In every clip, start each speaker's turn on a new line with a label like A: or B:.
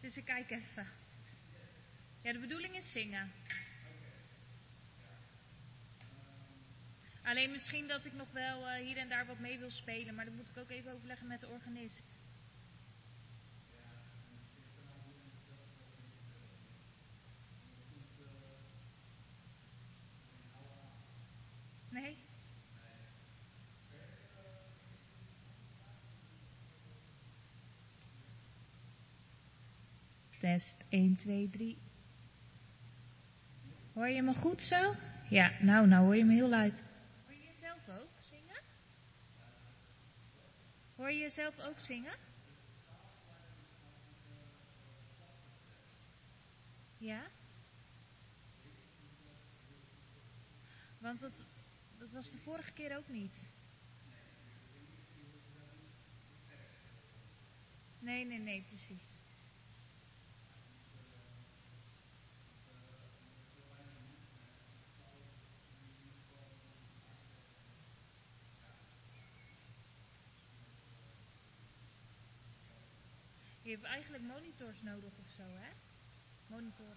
A: Dus ik kijk even. Ja, de bedoeling is zingen. Alleen misschien dat ik nog wel hier en daar wat mee wil spelen, maar dat moet ik ook even overleggen met de organist. Nee? Test 1, 2, 3. Hoor je me goed zo? Ja, nou hoor je me heel luid. Hoor je jezelf ook zingen? Hoor je jezelf ook zingen? Ja? Want dat was de vorige keer ook niet. Nee, precies. Je hebt eigenlijk monitors nodig of zo, hè? Monitoren.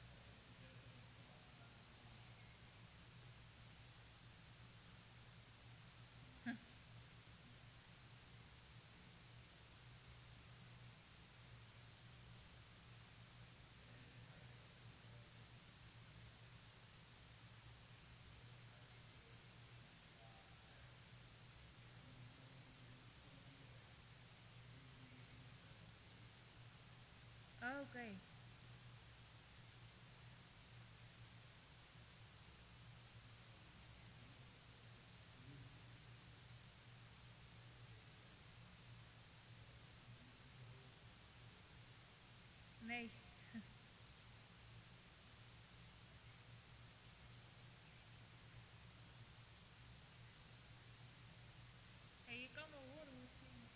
A: Oh, oké. Nee. Hey, je kan wel horen hoe het klinkt.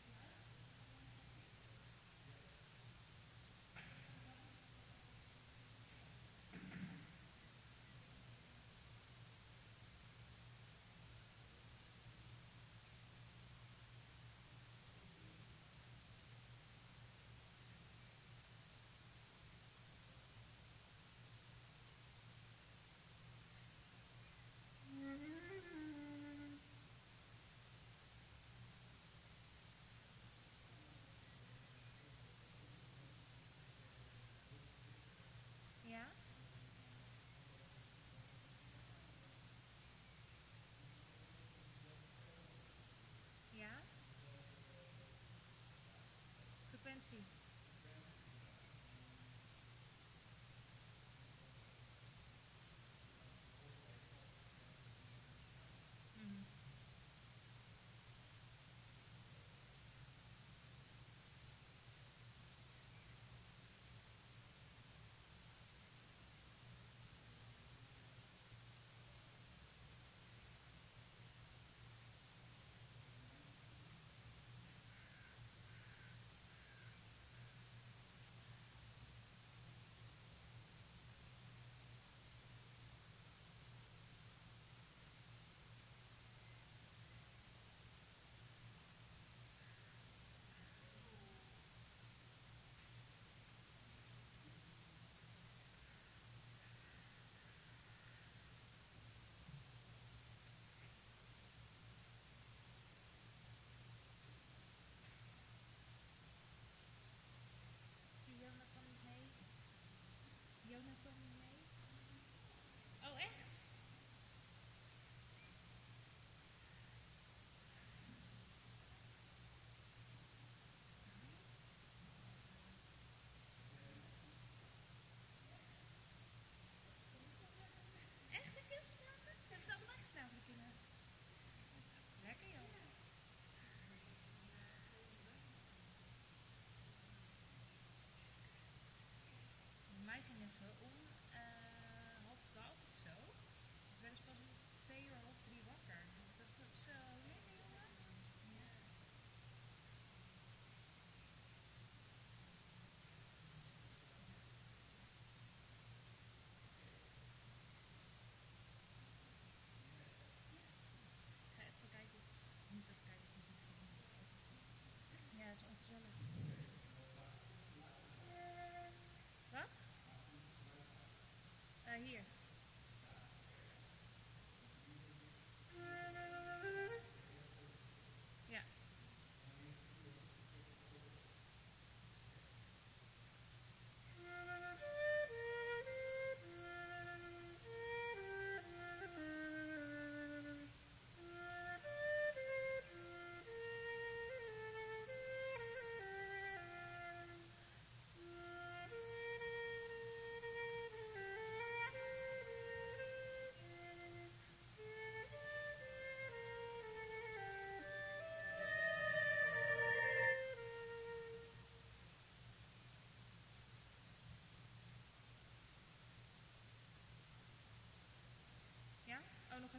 A: Ja? Ja? Frequentie. Mhm. Jonathan niet mee? Jonathan niet mee? Oh, echt? Echt? Heb je ook geslapen? Hebben ze allemaal geslapen, de kinderen? Lekker, joh. Bij mij gingen ze om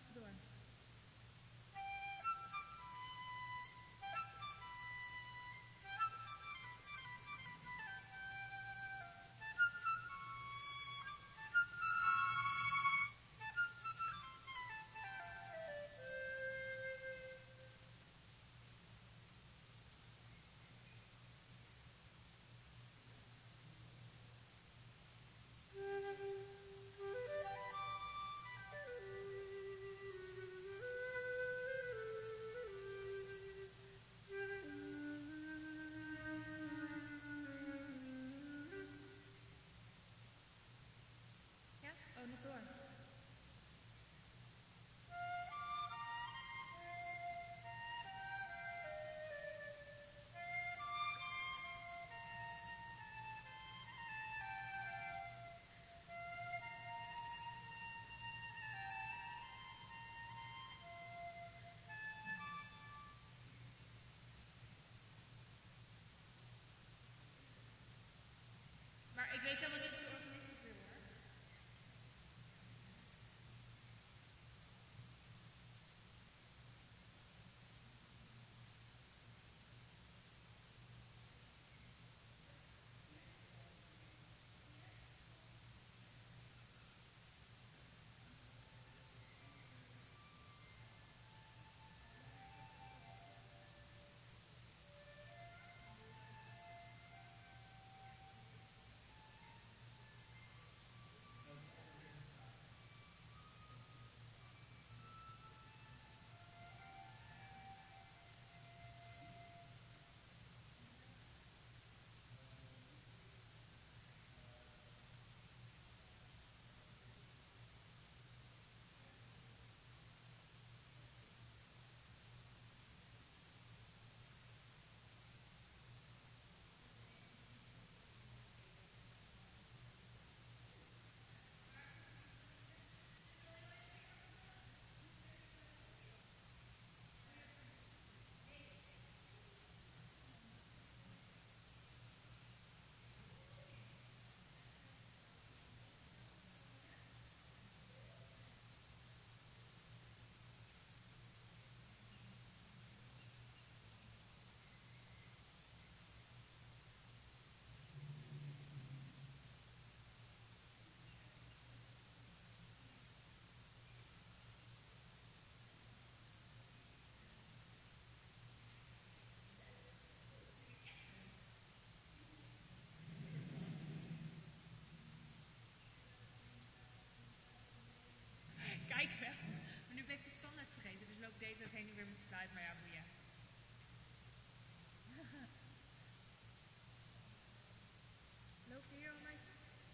A: even door. Ja? Oh, nog door. Maar ik weet helemaal niet of de organist het wil, hoor. Kijk wel. Maar nu ben ik de standaard vergeten, dus loop ik de hele tijd heen en weer met de fluit, maar ja, boeien. Loop je hier al, meisje?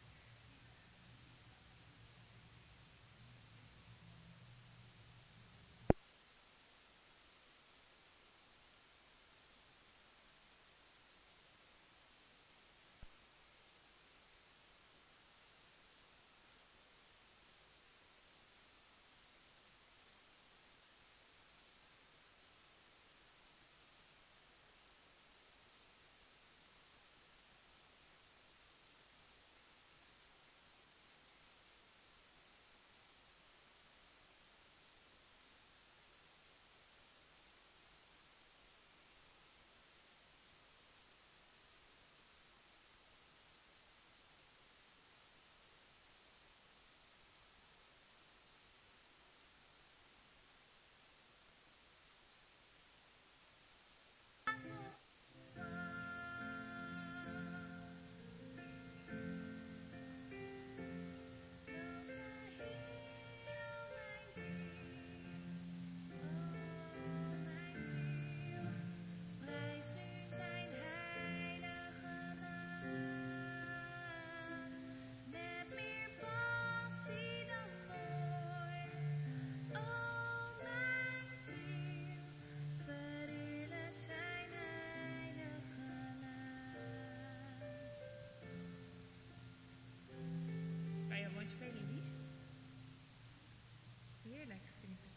A: Kan je mooi spelen, Lies? Heerlijk, vind ik.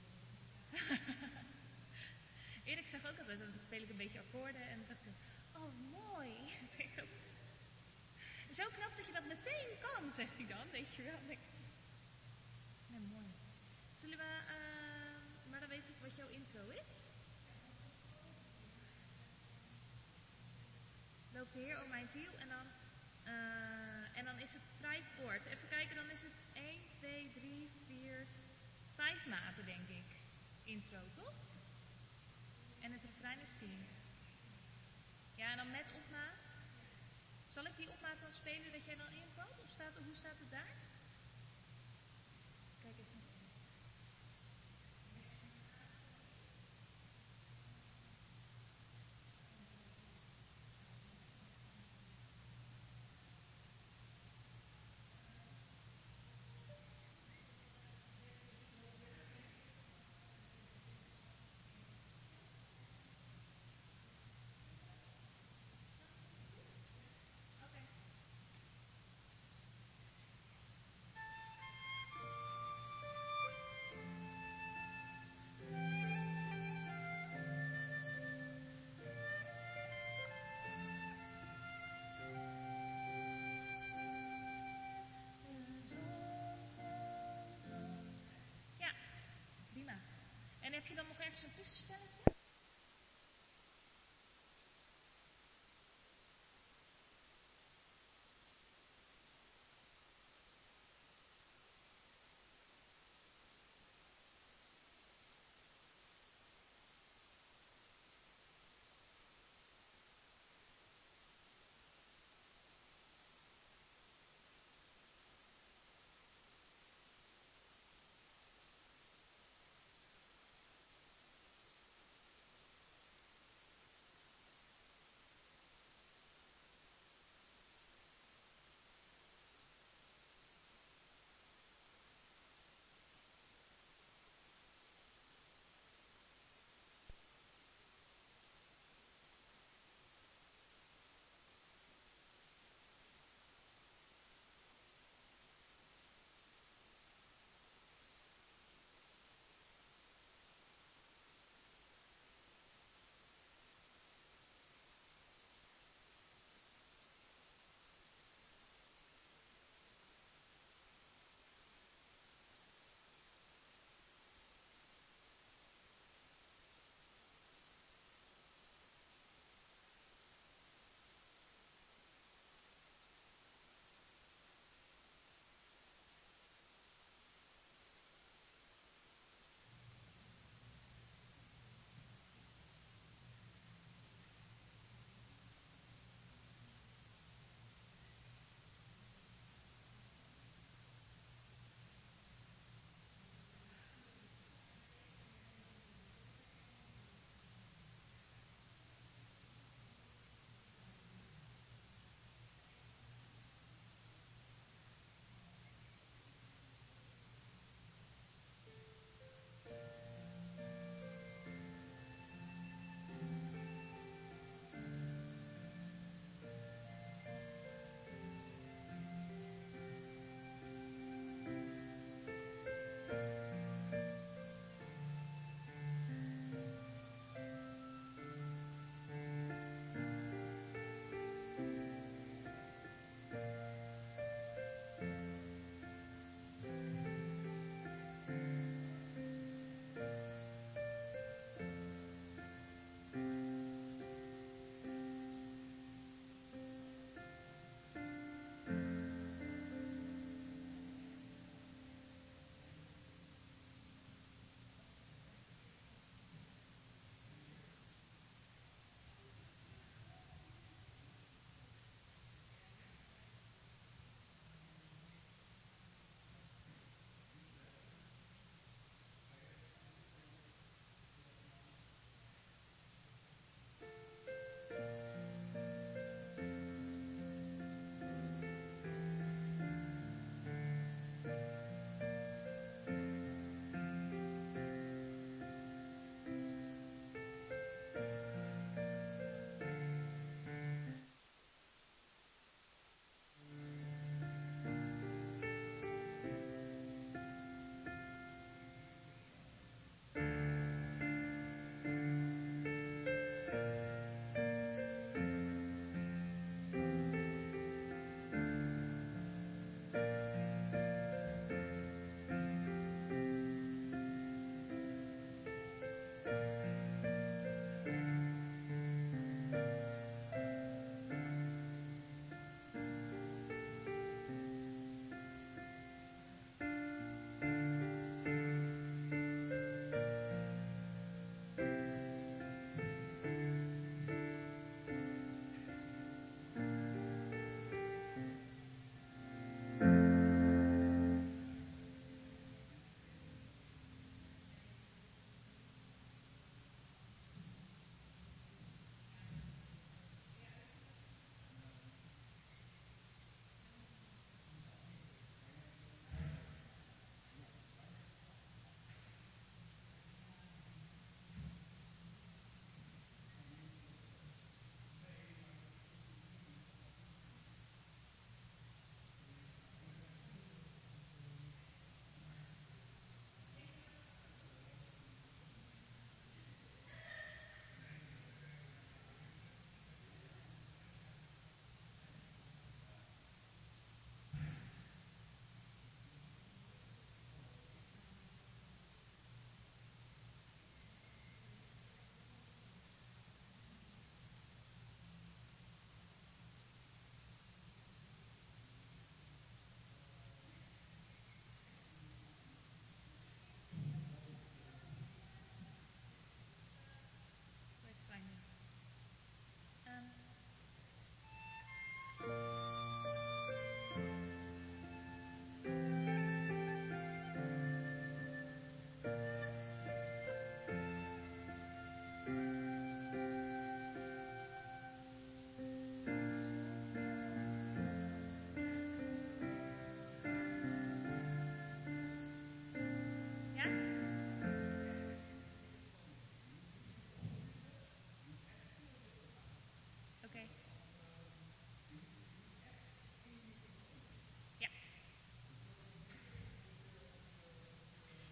A: Erik zegt ook altijd, dan speel ik een beetje akkoorden en dan zegt hij, oh mooi. Zo knap dat je dat meteen kan, zegt hij dan, weet je wel. Nee, mooi. Zullen we weet ik wat jouw intro is? Loopt de Heer over mijn ziel en dan is het vrij kort. Even kijken, dan is het 1, 2, 3, 4, 5 maten denk ik. Intro, toch? En het refrein is 10. Ja, en dan met opmaat. Zal ik die opmaat dan spelen dat jij dan invalt? Of hoe staat het daar? Kijk even. En heb je dan nog ergens een tussenspelletje?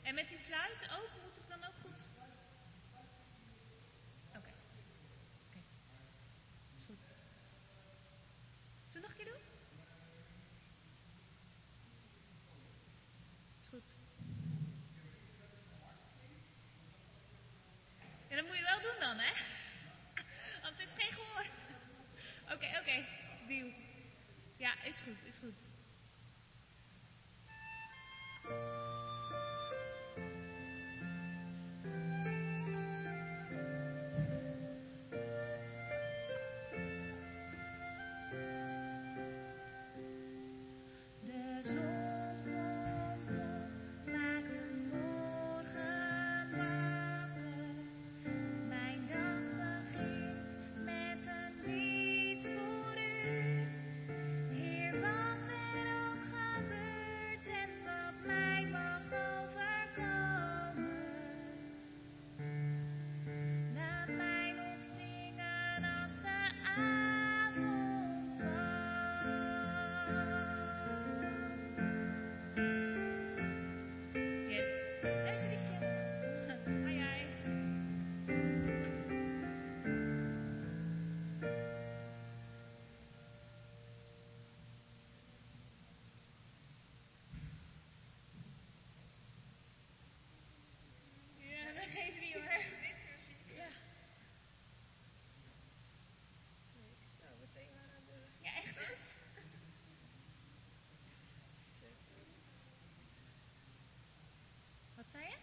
A: En met die fluit ook, moet ik dan ook goed? Oké. Is goed. Zullen we nog een keer doen? Is goed. Ja, dat moet je wel doen dan, hè? Want het is geen gehoor. Oké. Deal. Ja, is goed. De zon komt op, maakt de morgen wakker. Mijn dag begint met een lied voor u. Heer, wat er ook gebeurt en wat mij mag overkomen. Laat mij nog zingen als de avond valt. Yes, daar is Liesje. Hi. Ja, dat geeft niet hoor. Ja. Ja, echt goed. Wat zei je?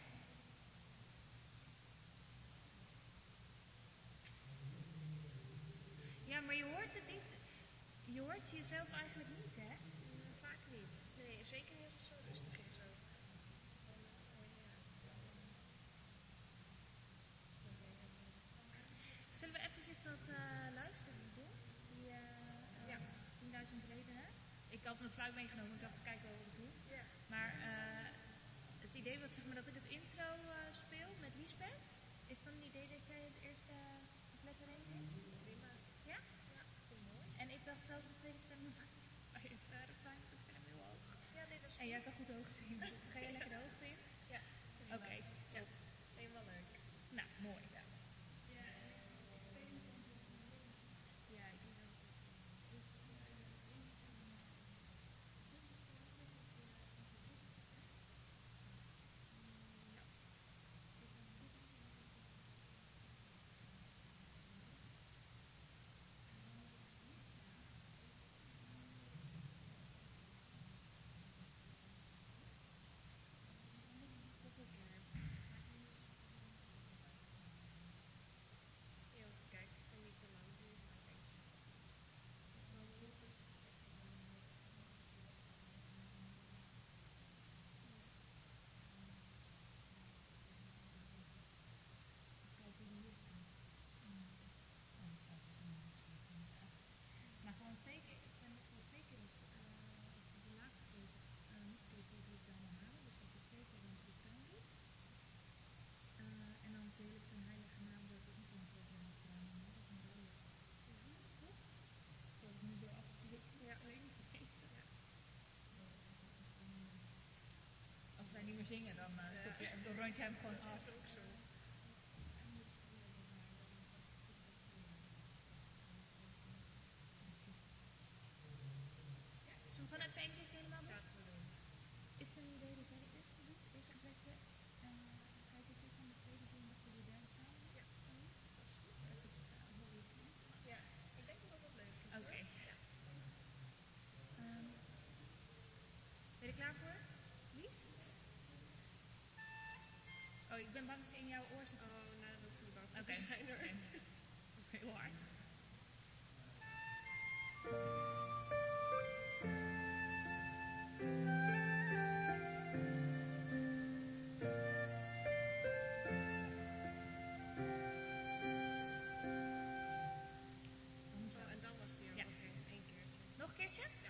A: Ja, maar je hoort het niet. Je hoort jezelf eigenlijk niet, hè?
B: Vaak niet. Nee, zeker niet als het zo rustig is ook.
A: Zullen we eventjes dat luisteren doen? Die 10.000 redenen. Ik had een fluit meegenomen, ik dacht, kijk wel wat ik doe.
B: Ja.
A: Maar het idee was zeg maar dat ik het intro speel met Liesbeth. Is dan een idee dat jij het eerste couplet erin zingt?
B: Prima.
A: Ja?
B: Ja, vind ik mooi.
A: En ik dacht zelf de tweede stem bij het refrein, ik vind hem heel hoog.
B: Ja, nee, dat is
A: En jij kan goed hoog zingen, dus ga je lekker de hoogte in?
B: Ja, prima.
A: Oké, top.
B: Helemaal leuk.
A: Nou, mooi.
B: Ja, ik doe dat. Even kijken, ik ben niet te lang duurt, maar denk ik.
A: Maar gewoon 2 keer, ik ben nog wel 2 keer op de laatste keer, nog een keer 2 keer het dan herhalen, dus dat je 2 keer dan het refrein doet. En dan deel ik zijn heilige naam dat ik niet dan 2 keer heb gedaan, maar dat is een rode. Toch? Dat ik nu door af en toe alleen niet vergeten.
B: Ja.
A: Als wij niet meer zingen, dan rond jij hem gewoon af.
B: Dat is ook zo.
A: Precies. Zullen we gewoon even een keertje helemaal doen?
B: Gaat we doen.
A: Is het een idee dat jij de eerste doet, het eerste coupletje? Kijk ik van de tweede doen dat we de derde samen doen?
B: Ja.
A: Dat is goed. Even hoe je het klinkt.
B: Ja, ik denk dat dat wel leuk is.
A: Oké.
B: Hoor. Ja.
A: Ben je er klaar voor, Lies? Oh, ik ben bang dat ik in jouw oor zit.
B: Oh, nou, dat hoef je bang voor
A: Oké.
B: te zijn hoor.
A: Dat is heel hard.
B: Oh, en dan was die ook.
A: Ja.
B: Oké, 1 keertje.
A: Nog een keertje?
B: Ja.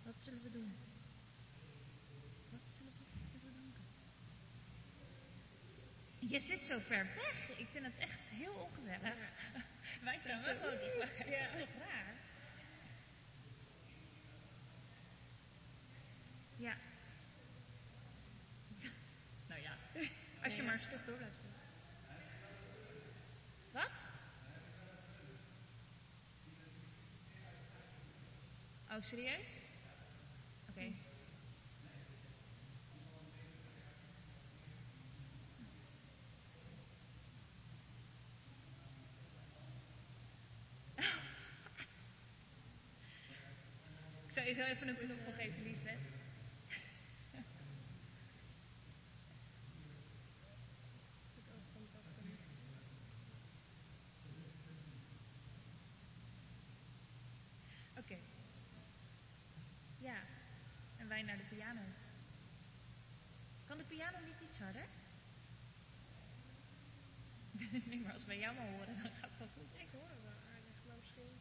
A: Wat zullen we doen? Wat zullen we doen? Je zit zo ver weg. Ik vind het echt heel ongezellig. Ja. Wij staan wel gewoon dichtbij.
B: Ja.
A: Dat is toch raar? Ja. Nou ja, als je maar een stuk door blijft spelen. Wat? Oh, serieus? Oké. Ik zou je zo even een knuffel geven, Liesbeth.
B: Het oog van pakken.
A: Oké. Ja. En wij naar de piano. Kan de piano niet iets harder? Nee, maar als wij jou maar horen, dan gaat het wel goed.
B: Ik hoor het wel aardig, maar misschien...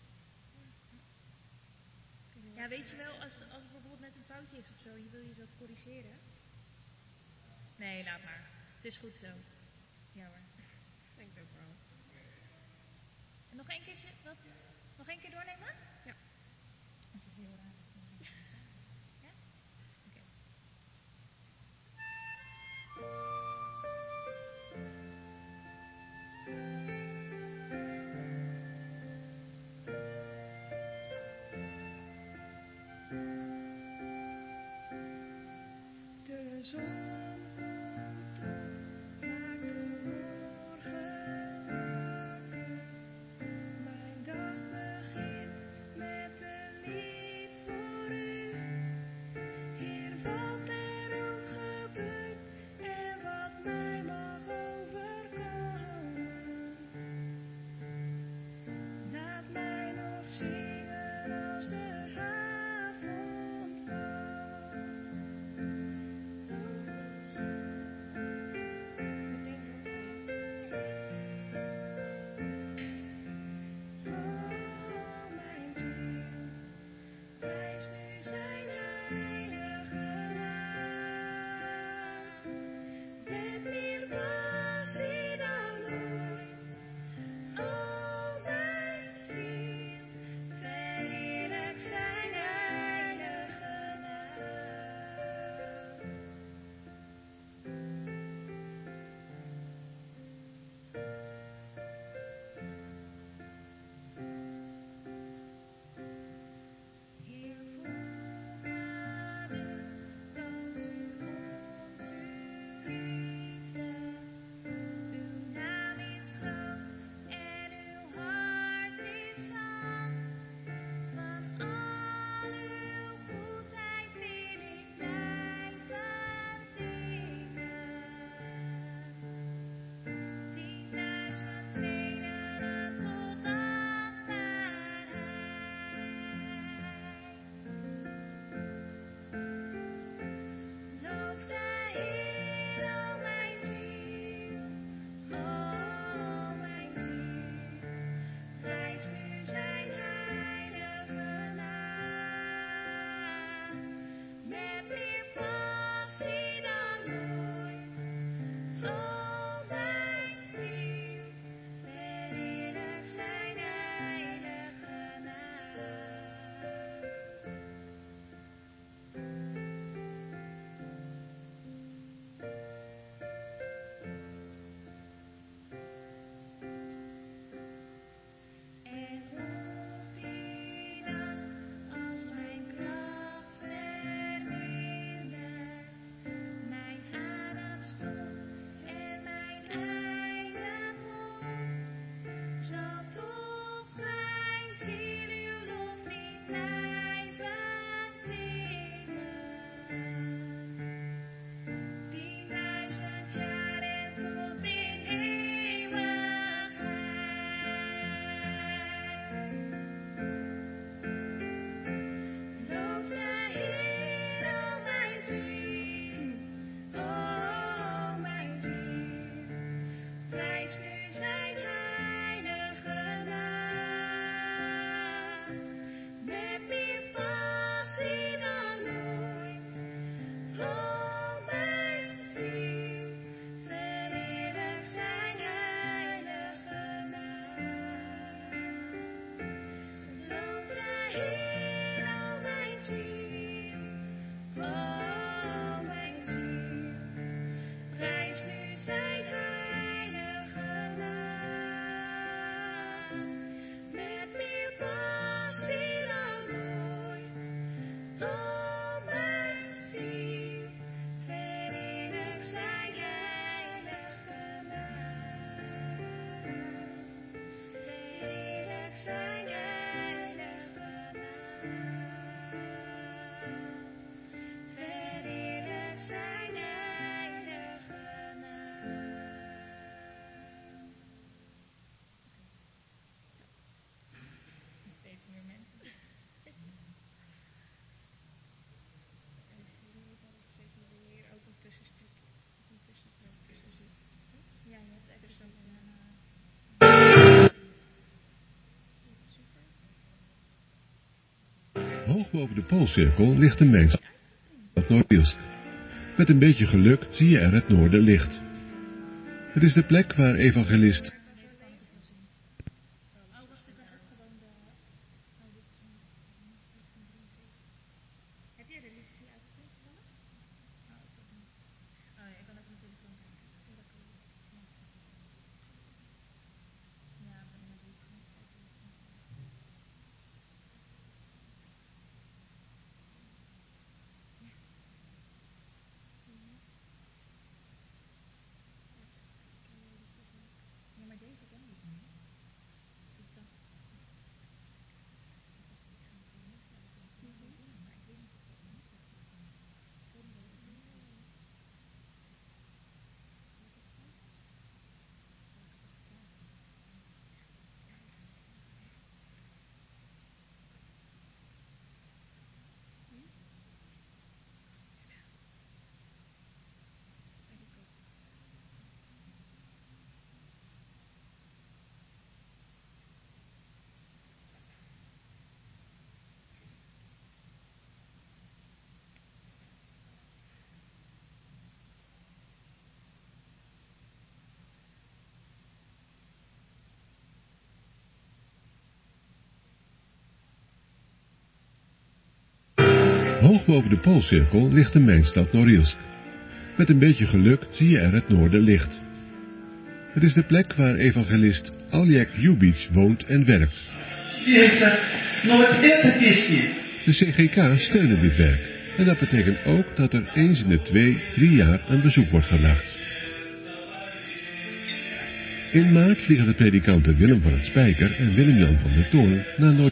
A: Ja, weet je wel, als er bijvoorbeeld net een foutje is of zo, je wil jezelf corrigeren. Nee, laat maar. Het is goed zo. Ja hoor.
B: Denk ik ook wel.
A: En nog één keertje, wat? Nog één keer doornemen?
B: Ja.
A: Het is heel raar. Ja? Oké.
B: De zon komt op, maakt de morgen wakker. Mijn dag begint met een lied voor u. Hier valt er ook gebeurt en wat mij mag overkomen. Laat mij nog zingen als de avond valt.
A: zijn heilige naam. Verheerlijk zijn heilige naam. Steeds meer mensen.
B: Steeds meer ook een tussenstuk. Een tussenstuk tussen ze.
A: Ja, je hebt eventjes...
C: Hoog boven de Poolcirkel ligt de mijnstad Noord-Iersk. Met een beetje geluk zie je er het noorderlicht. Het is de plek waar evangelist...
A: Oh, wacht, ik kan ook gewoon de... Oh, dit is een... Heb jij de liedje uit het punt gevallen? Oh, ik ook niet. Oh ja, ik kan ook op mijn telefoon kijken. Ja, dan doe ik gewoon kijken wat het staat. Ja, maar deze ken ik niet. Ik dacht... Ik ga het gewoon opzetten. Ik heb wel zin in, maar ik weet niet of dat niet zo goed kan. Ik weet niet wat het is. Zal ik het kijken? Zal ik het even kijken?
C: Hoog boven de Poolcirkel ligt de mijnstad Norilsk. Met een beetje geluk zie je er het noorderlicht. Het is de plek waar evangelist Aljek Ljubic woont en werkt. De CGK steunen dit werk. En dat betekent ook dat er eens in de 2-3 jaar een bezoek wordt gebracht. In maart vliegen de predikanten Willem van het Spijker en Willem-Jan van der Toorn naar Noord.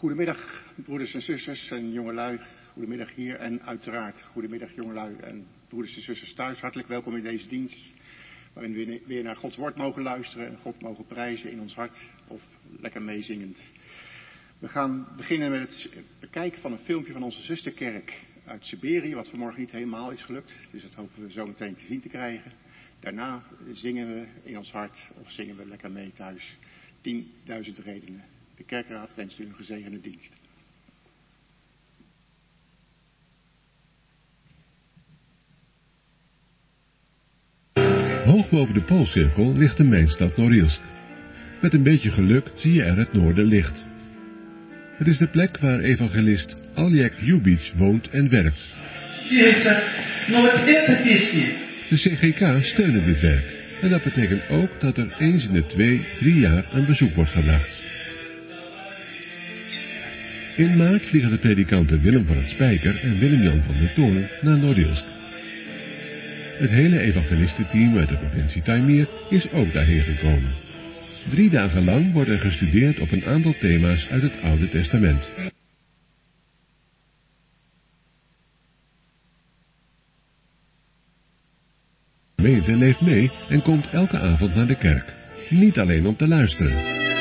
D: Goedemiddag, broeders en zusters en jongelui. Goedemiddag hier en uiteraard goedemiddag jongelui en broeders en zusters thuis. Hartelijk welkom in deze dienst, waarin we weer naar Gods woord mogen luisteren en God mogen prijzen in ons hart of lekker meezingend. We gaan beginnen met het bekijken van een filmpje van onze zusterkerk uit Siberië, wat vanmorgen niet helemaal is gelukt. Dus dat hopen we zo meteen te zien te krijgen. Daarna zingen we in ons hart of zingen we lekker mee thuis. 10.000 redenen. De kerkraad wenst u een gezegende dienst.
C: Hoog boven de Poolcirkel ligt de mijnstad Norilsk. Met een beetje geluk zie je er het noorderlicht. Het is de plek waar evangelist Oleg Lubitsch woont en werkt. De CGK steunen dit werk. En dat betekent ook dat er eens in de 2-3 jaar een bezoek wordt gebracht. In maart vliegen de predikanten Willem van het Spijker en Willem-Jan van der Toorn naar Norilsk. Het hele evangelistenteam uit de provincie Taimyr is ook daarheen gekomen. 3 dagen lang wordt er gestudeerd op een aantal thema's uit het Oude Testament. De gemeente leeft mee en komt elke avond naar de kerk. Niet alleen om te luisteren.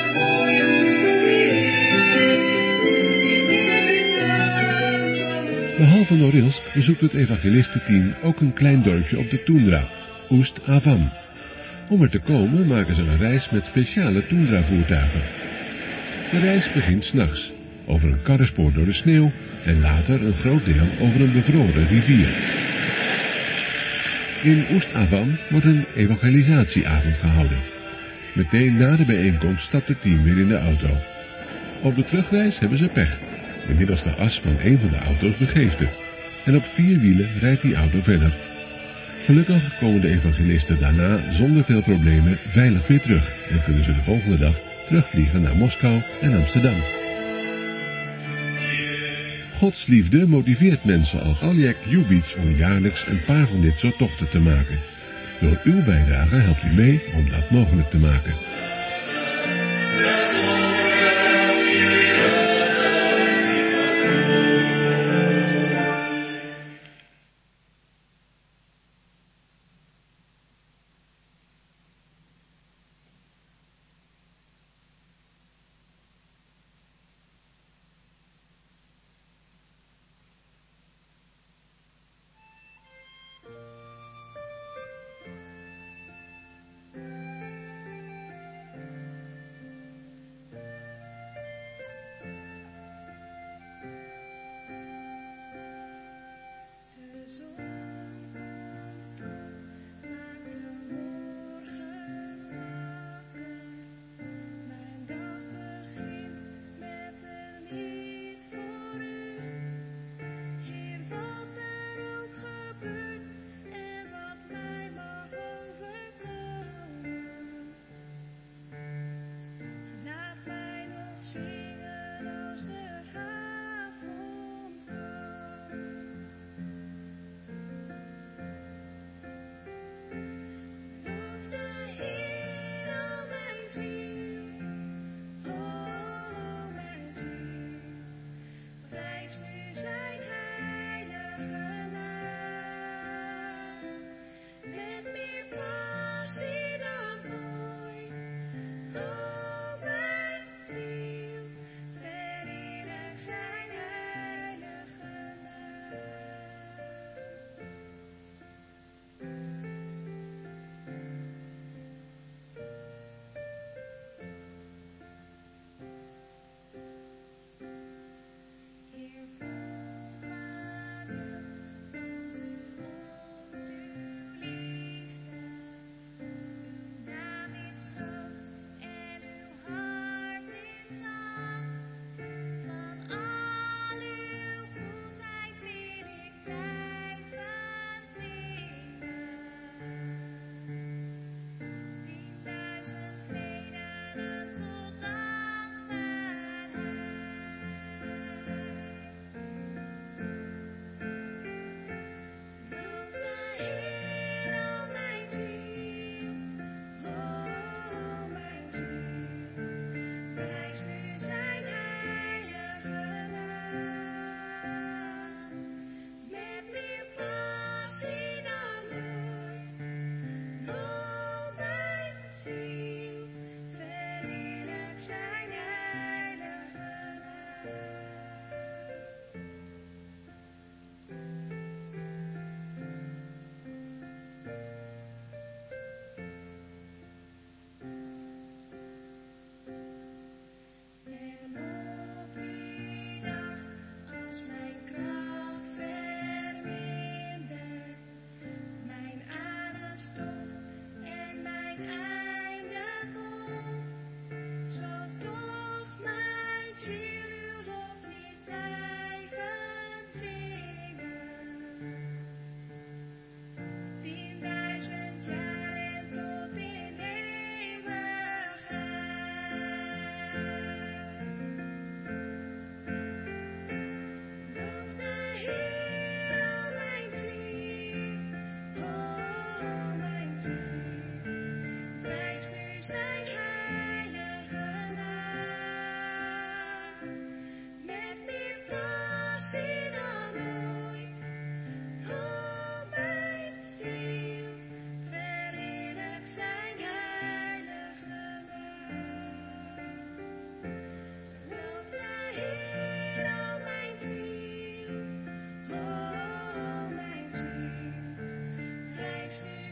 C: Behalve Norilsk bezoekt het evangelistenteam ook een klein dorpje op de Toendra, Ust-Avam. Om er te komen maken ze een reis met speciale Toendra-voertuigen. De reis begint 's nachts, over een karrenspoor door de sneeuw en later een groot deel over een bevroren rivier. In Ust-Avam wordt een evangelisatieavond gehouden. Meteen na de bijeenkomst stapt het team weer in de auto. Op de terugreis hebben ze pech. De middelste as van een van de auto's begeeft het. En op 4 wielen rijdt die auto verder. Gelukkig komen de evangelisten daarna zonder veel problemen veilig weer terug. En kunnen ze de volgende dag terugvliegen naar Moskou en Amsterdam. Gods liefde motiveert mensen als Oleg Lubitsch om jaarlijks een paar van dit soort tochten te maken. Door uw bijdrage helpt u mee om dat mogelijk te maken.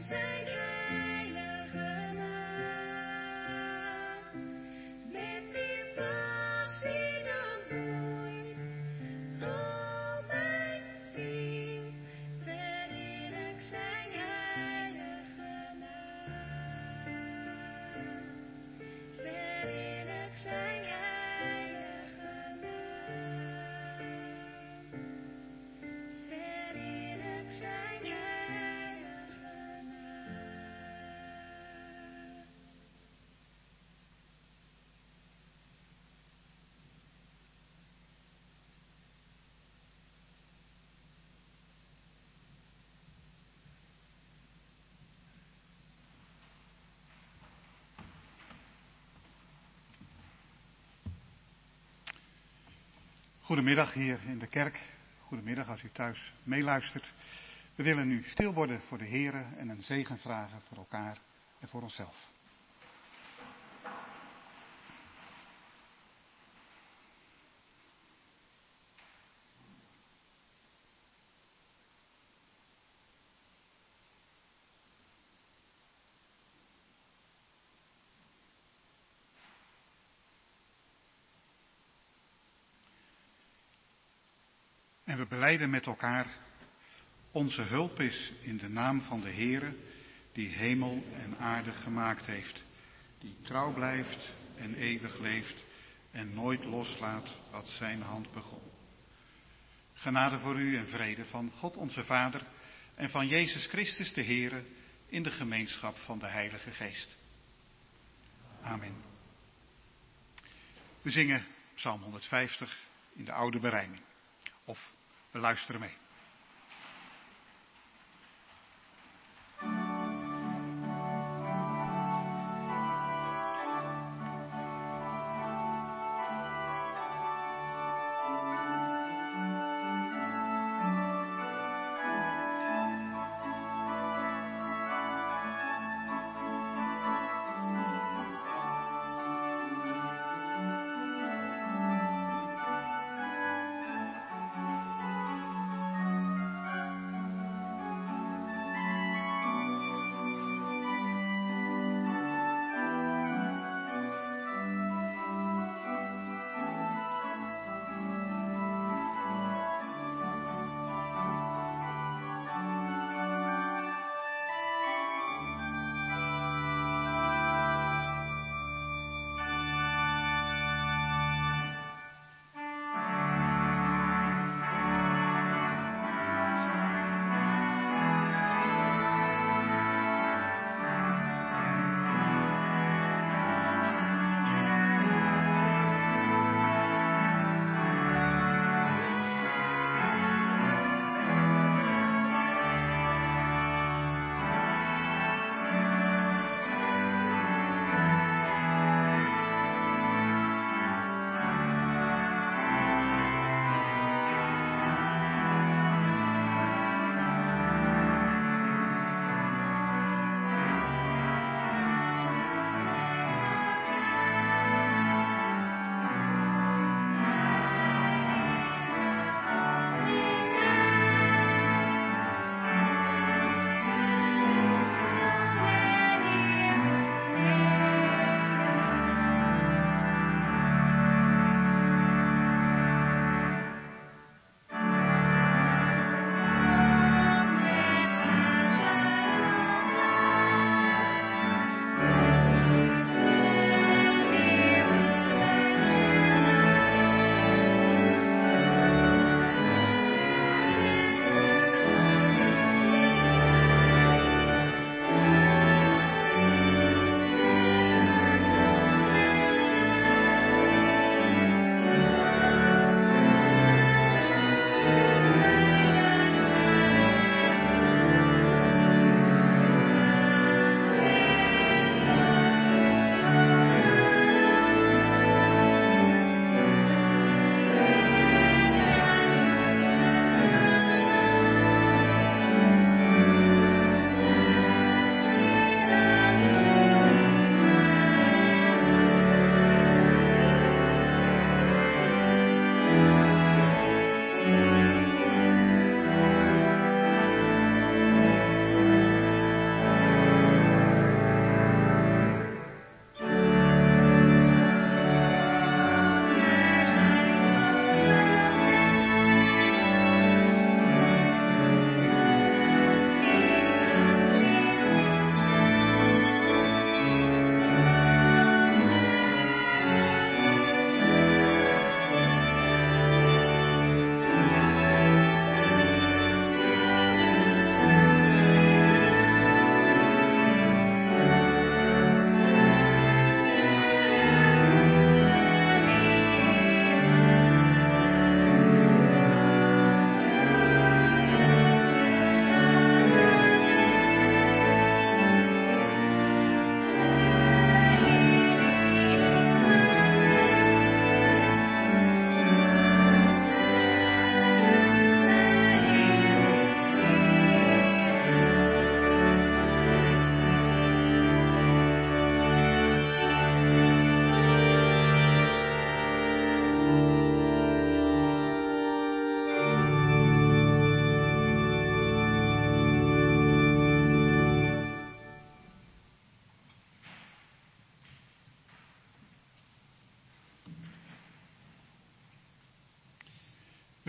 B: zijn heilige naam. Met meer passie dan ooit. O mijn ziel, verheerlijk zijn heilige naam. Verheerlijk zijn heilige naam. Verheerlijk zijn heilige naam.
E: Goedemiddag hier in de kerk. Goedemiddag als u thuis meeluistert. We willen nu stil worden voor de Here en een zegen vragen voor elkaar en voor onszelf. En we belijden met elkaar: onze hulp is in de naam van de Heere, die hemel en aarde gemaakt heeft, die trouw blijft en eeuwig leeft en nooit loslaat wat zijn hand begon. Genade voor u en vrede van God onze Vader en van Jezus Christus de Heere in de gemeenschap van de Heilige Geest. Amen. We zingen Psalm 150 in de oude berijming. Of we luisteren mee.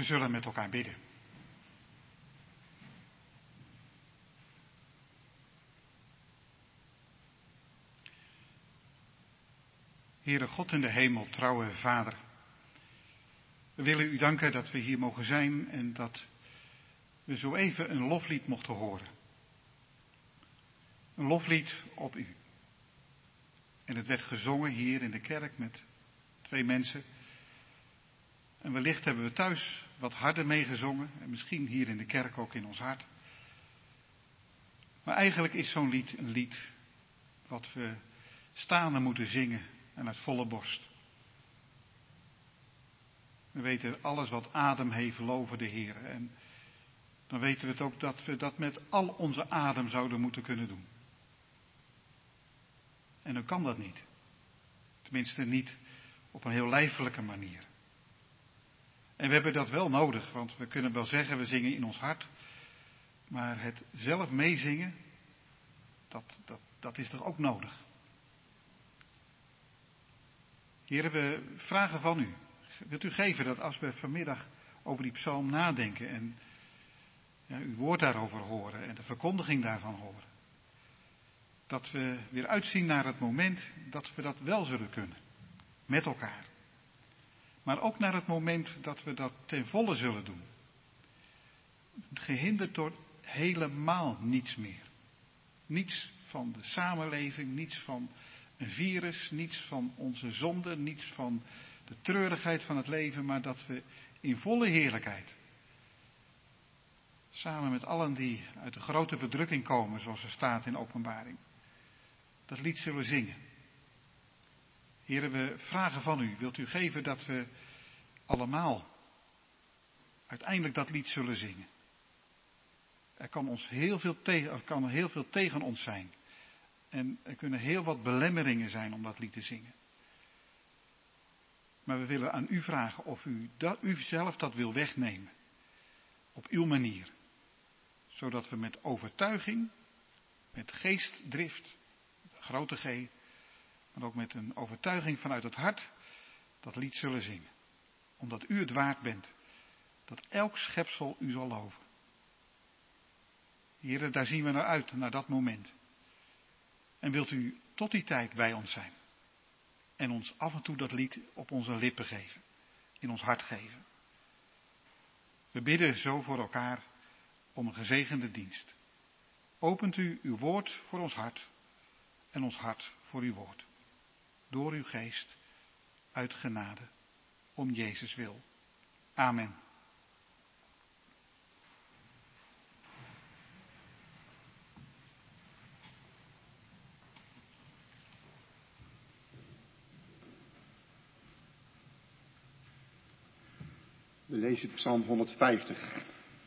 E: We zullen met elkaar bidden. Heere God in de hemel, trouwe Vader. We willen u danken dat we hier mogen zijn en dat we zo even een loflied mochten horen. Een loflied op u. En het werd gezongen hier in de kerk met 2 mensen. En wellicht hebben we thuis wat harder meegezongen. En misschien hier in de kerk ook in ons hart. Maar eigenlijk is zo'n lied een lied wat we staande moeten zingen en uit volle borst. We weten alles wat adem heeft, loven de Heer. En dan weten we het ook dat we dat met al onze adem zouden moeten kunnen doen. En dan kan dat niet. Tenminste niet op een heel lijfelijke manier. En we hebben dat wel nodig, want we kunnen wel zeggen we zingen in ons hart. Maar het zelf meezingen, dat is toch ook nodig. Heren, we vragen van u. Wilt u geven dat als we vanmiddag over die psalm nadenken en uw woord daarover horen en de verkondiging daarvan horen. Dat we weer uitzien naar het moment dat we dat wel zullen kunnen. Met elkaar. Maar ook naar het moment dat we dat ten volle zullen doen. Gehinderd door helemaal niets meer. Niets van de samenleving, niets van een virus, niets van onze zonde, niets van de treurigheid van het leven, maar dat we in volle heerlijkheid, samen met allen die uit de grote verdrukking komen, zoals er staat in Openbaring, dat lied zullen zingen. Heren, we vragen van u, wilt u geven dat we allemaal uiteindelijk dat lied zullen zingen. Er kan heel veel tegen ons zijn. En er kunnen heel wat belemmeringen zijn om dat lied te zingen. Maar we willen aan u vragen of u zelf dat wil wegnemen. Op uw manier. Zodat we met overtuiging, met geestdrift, grote G, maar ook met een overtuiging vanuit het hart, dat lied zullen zingen. Omdat u het waard bent, dat elk schepsel u zal loven. Heren, daar zien we naar uit, naar dat moment. En wilt u tot die tijd bij ons zijn. En ons af en toe dat lied op onze lippen geven. In ons hart geven. We bidden zo voor elkaar om een gezegende dienst. Opent u uw woord voor ons hart. En ons hart voor uw woord. Door uw geest. Uit genade. Om Jezus wil. Amen.
D: We lezen Psalm 150.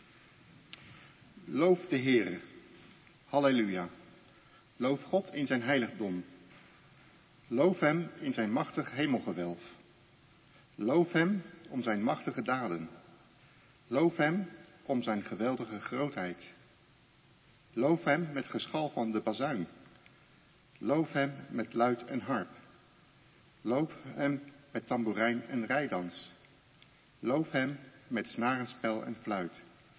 D: Loof de Heere. Halleluja. Loof God in zijn heiligdom. Loof hem in zijn machtig hemelgewelf. Loof hem om zijn machtige daden. Loof hem om zijn geweldige grootheid. Loof hem met geschal van de bazuin. Loof hem met luid en harp. Loof hem met tamboerijn en rijdans. Loof hem met snarenspel en fluit.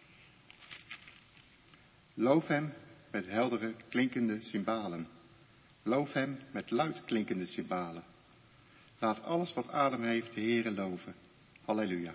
D: Loof hem met heldere klinkende cymbalen. Loof hem met luid klinkende cymbalen. Laat alles wat adem heeft de Heere loven. Halleluja.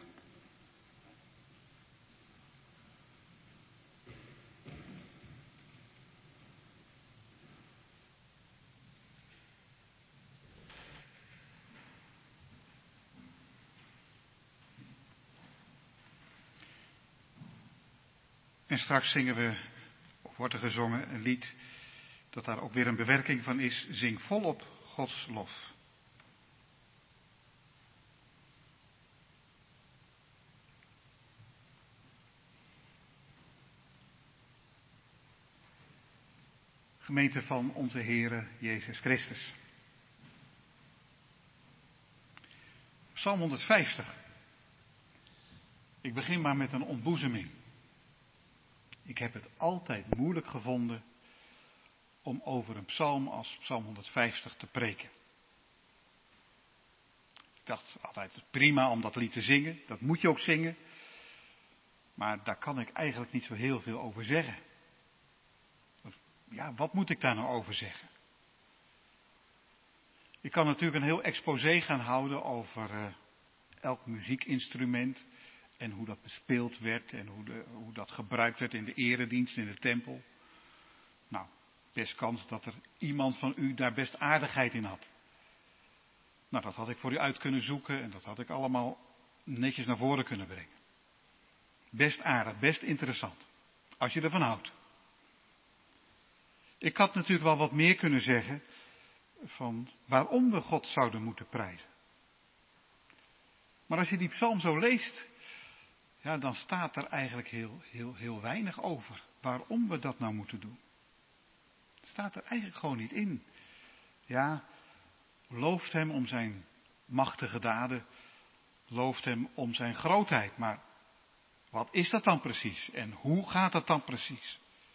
E: En straks zingen we, of wordt er gezongen, een lied dat daar ook weer een bewerking van is. Zing volop Gods lof. Gemeente van onze Heere Jezus Christus. Psalm 150. Ik begin maar met een ontboezeming. Ik heb het altijd moeilijk gevonden om over een psalm als Psalm 150 te preken. Ik dacht altijd prima om dat lied te zingen, dat moet je ook zingen. Maar daar kan ik eigenlijk niet zo heel veel over zeggen. Ja, wat moet ik daar nou over zeggen? Ik kan natuurlijk een heel exposé gaan houden over elk muziekinstrument en hoe dat bespeeld werd en hoe dat gebruikt werd in de eredienst in de tempel. Nou, best kans dat er iemand van u daar best aardigheid in had. Nou, dat had ik voor u uit kunnen zoeken en dat had ik allemaal netjes naar voren kunnen brengen. Best aardig, best interessant, als je ervan houdt. Ik had natuurlijk wel wat meer kunnen zeggen van waarom we God zouden moeten prijzen. Maar als je die psalm zo leest, ja, dan staat er eigenlijk heel weinig over waarom we dat nou moeten doen. Het staat er eigenlijk gewoon niet in. Ja, looft hem om zijn machtige daden, looft hem om zijn grootheid, maar wat is dat dan precies en hoe gaat dat dan precies?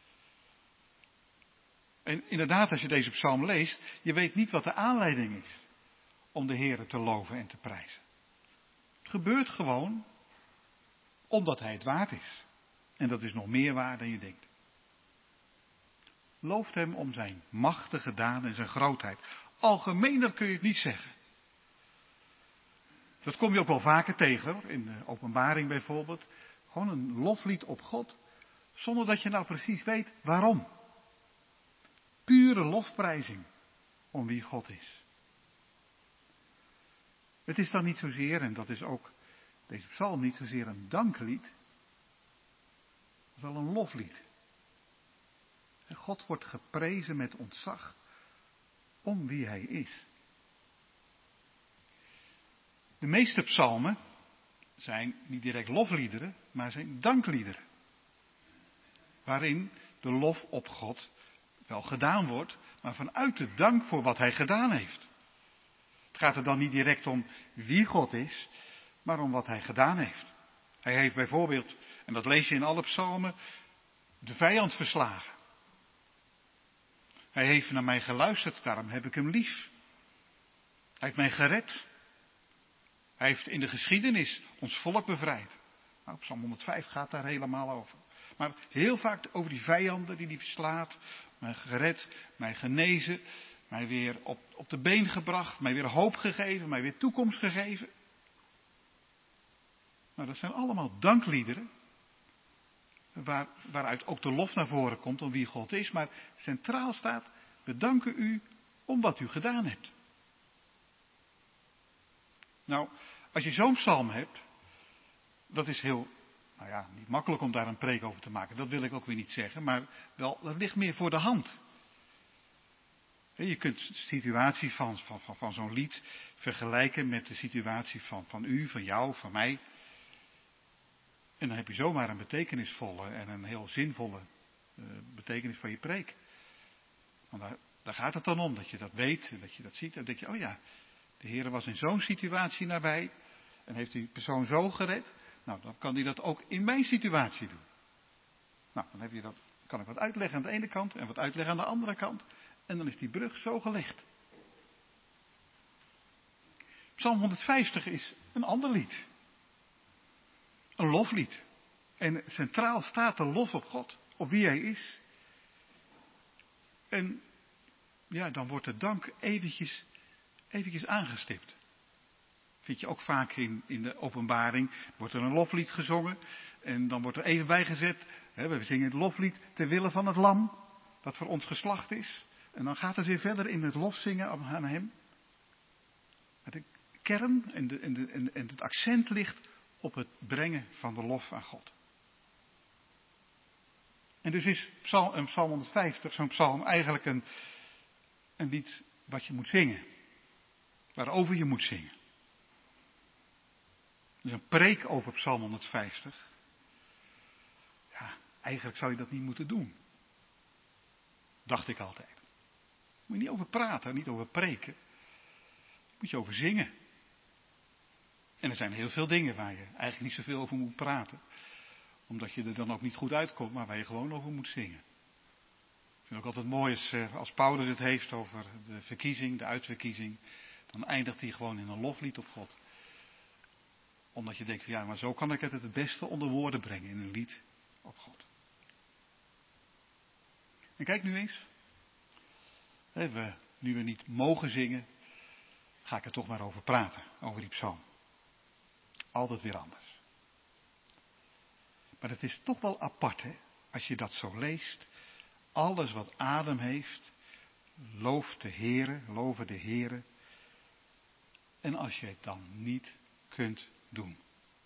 E: En inderdaad, als je deze psalm leest, je weet niet wat de aanleiding is om de Heere te loven en te prijzen. Het gebeurt gewoon omdat hij het waard is. En dat is nog meer waar dan je denkt. Looft hem om zijn machtige daden en zijn grootheid. Algemener kun je het niet zeggen. Dat kom je ook wel vaker tegen, in de Openbaring bijvoorbeeld. Gewoon een loflied op God, zonder dat je nou precies weet waarom. Pure lofprijzing om wie God is. Het is dan niet zozeer, en dat is ook deze psalm, niet zozeer een danklied, maar wel een loflied. En God wordt geprezen met ontzag om wie hij is. De meeste psalmen zijn niet direct lofliederen, maar zijn dankliederen. Waarin de lof op God wel gedaan wordt, maar vanuit de dank voor wat hij gedaan heeft. Het gaat er dan niet direct om wie God is, maar om wat hij gedaan heeft. Hij heeft bijvoorbeeld, en dat lees je in alle psalmen, de vijand verslagen. Hij heeft naar mij geluisterd, daarom heb ik hem lief. Hij heeft mij gered. Hij heeft in de geschiedenis ons volk bevrijd. Nou, Psalm 105 gaat daar helemaal over. Maar heel vaak over die vijanden die hij verslaat. Mij gered, mij genezen, mij weer op de been gebracht, mij weer hoop gegeven, mij weer toekomst gegeven. Nou, dat zijn allemaal dankliederen. Waaruit ook de lof naar voren komt om wie God is. Maar centraal staat, we danken u om wat u gedaan hebt. Nou, als je zo'n psalm hebt, dat is heel, niet makkelijk om daar een preek over te maken. Dat wil ik ook weer niet zeggen, maar wel, dat ligt meer voor de hand. Je kunt de situatie van zo'n lied vergelijken met de situatie van u, van jou, van mij. En dan heb je zomaar een betekenisvolle en een heel zinvolle betekenis van je preek. Want daar gaat het dan om, dat je dat weet en dat je dat ziet. En dan denk je, oh ja, de Heer was in zo'n situatie nabij en heeft die persoon zo gered. Nou, dan kan hij dat ook in mijn situatie doen. Nou, dan kan ik wat uitleggen aan de ene kant en wat uitleggen aan de andere kant. En dan is die brug zo gelegd. Psalm 150 is een ander lied. Een loflied. En centraal staat de lof op God, op wie hij is. En ja, dan wordt de dank eventjes aangestipt. Vind je ook vaak in de Openbaring, wordt er een loflied gezongen. En dan wordt er even bijgezet, we zingen het loflied ter wille van het lam, dat voor ons geslacht is. En dan gaat het weer verder in het lofzingen aan hem. Maar de kern en het accent ligt op het brengen van de lof aan God. En dus is Psalm 150, zo'n psalm, eigenlijk een lied wat je moet zingen. Waarover je moet zingen. Dus een preek over Psalm 150. Ja, eigenlijk zou je dat niet moeten doen. Dacht ik altijd. Daar moet je niet over praten, niet over preken. Daar moet je over zingen. En er zijn heel veel dingen waar je eigenlijk niet zoveel over moet praten. Omdat je er dan ook niet goed uitkomt, maar waar je gewoon over moet zingen. Ik vind ook altijd mooi als Paulus het heeft over de verkiezing, de uitverkiezing. Dan eindigt hij gewoon in een loflied op God. Omdat je denkt, ja, maar zo kan ik het beste onder woorden brengen in een lied op God. En kijk nu eens. Nu we niet mogen zingen, ga ik er toch maar over praten, over die psalm. Altijd weer anders. Maar het is toch wel apart, hè? Als je dat zo leest. Alles wat adem heeft, loven de Heere. En als je het dan niet kunt doen.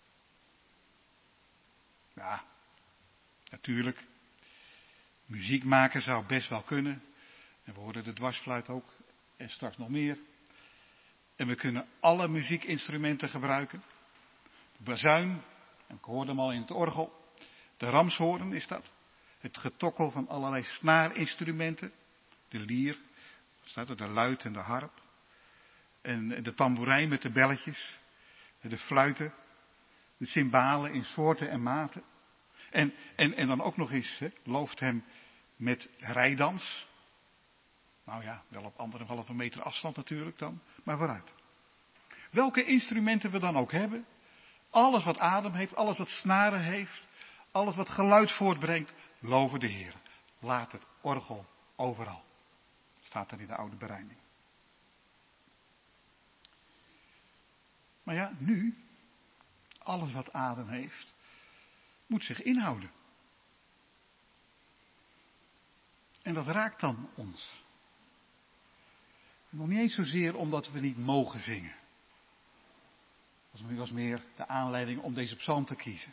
E: Ja, natuurlijk. Muziek maken zou best wel kunnen. En we hoorden de dwarsfluit ook. En straks nog meer. En we kunnen alle muziekinstrumenten gebruiken. De bazuin. En ik hoorde hem al in het orgel. De ramshoorn is dat. Het getokkel van allerlei snaarinstrumenten. De lier. Staat er, de luit en de harp. En de tamboerijn met de belletjes. De fluiten. De cymbalen in soorten en maten. En dan ook nog eens, looft hem met rijdans. Nou ja, wel op 1,5 meter afstand natuurlijk dan. Maar vooruit. Welke instrumenten we dan ook hebben. Alles wat adem heeft, alles wat snaren heeft. Alles wat geluid voortbrengt, loven de Heer. Laat het orgel overal. Staat er in de oude berijming. Maar ja, nu, alles wat adem heeft, moet zich inhouden. En dat raakt dan ons. Nog niet eens zozeer omdat we niet mogen zingen. Dat was meer de aanleiding om deze psalm te kiezen.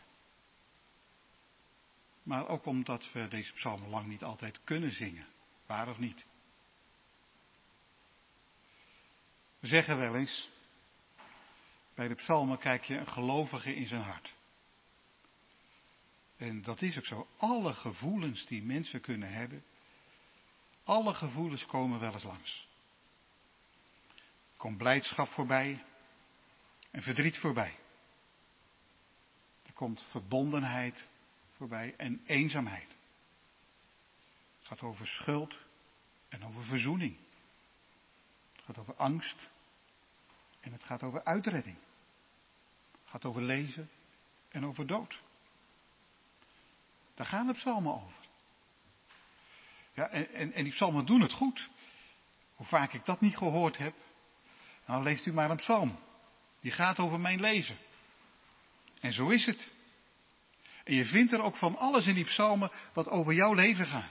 E: Maar ook omdat we deze psalm lang niet altijd kunnen zingen. Waar of niet? We zeggen wel eens, bij de psalmen kijk je een gelovige in zijn hart. En dat is ook zo. Alle gevoelens die mensen kunnen hebben, alle gevoelens komen wel eens langs. Er komt blijdschap voorbij en verdriet voorbij. Er komt verbondenheid voorbij en eenzaamheid. Het gaat over schuld en over verzoening. Het gaat over angst en het gaat over uitredding. Het gaat over leven en over dood. Daar gaan de psalmen over. Ja, en die psalmen doen het goed. Hoe vaak ik dat niet gehoord heb. Nou, leest u maar een psalm. Die gaat over mijn leven. En zo is het. En je vindt er ook van alles in die psalmen wat over jouw leven gaat.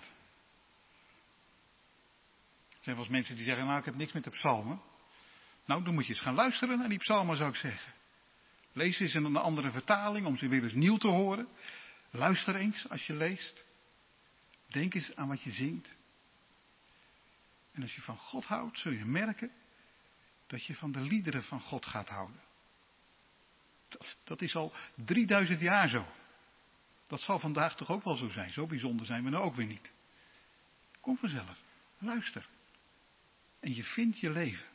E: Er zijn wel eens mensen die zeggen, nou ik heb niks met de psalmen. Nou, dan moet je eens gaan luisteren naar die psalmen, zou ik zeggen. Lees eens in een andere vertaling om ze weer eens nieuw te horen. Luister eens als je leest. Denk eens aan wat je zingt. En als je van God houdt, zul je merken dat je van de liederen van God gaat houden. Dat is al 3000 jaar zo. Dat zal vandaag toch ook wel zo zijn. Zo bijzonder zijn we nou ook weer niet. Kom vanzelf. Luister. En je vindt je leven.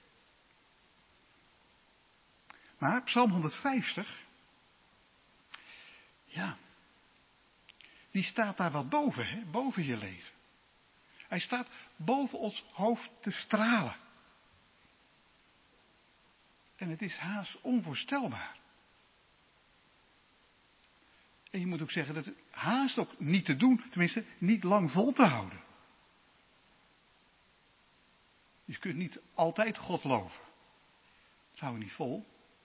E: Maar Psalm 150. Ja. Die staat daar wat boven. Hè? Boven je leven. Hij staat boven ons hoofd te stralen. En het is haast onvoorstelbaar. En je moet ook zeggen dat het haast ook niet te doen, tenminste niet lang vol te houden. Je kunt niet altijd God loven. Dat hou je niet vol.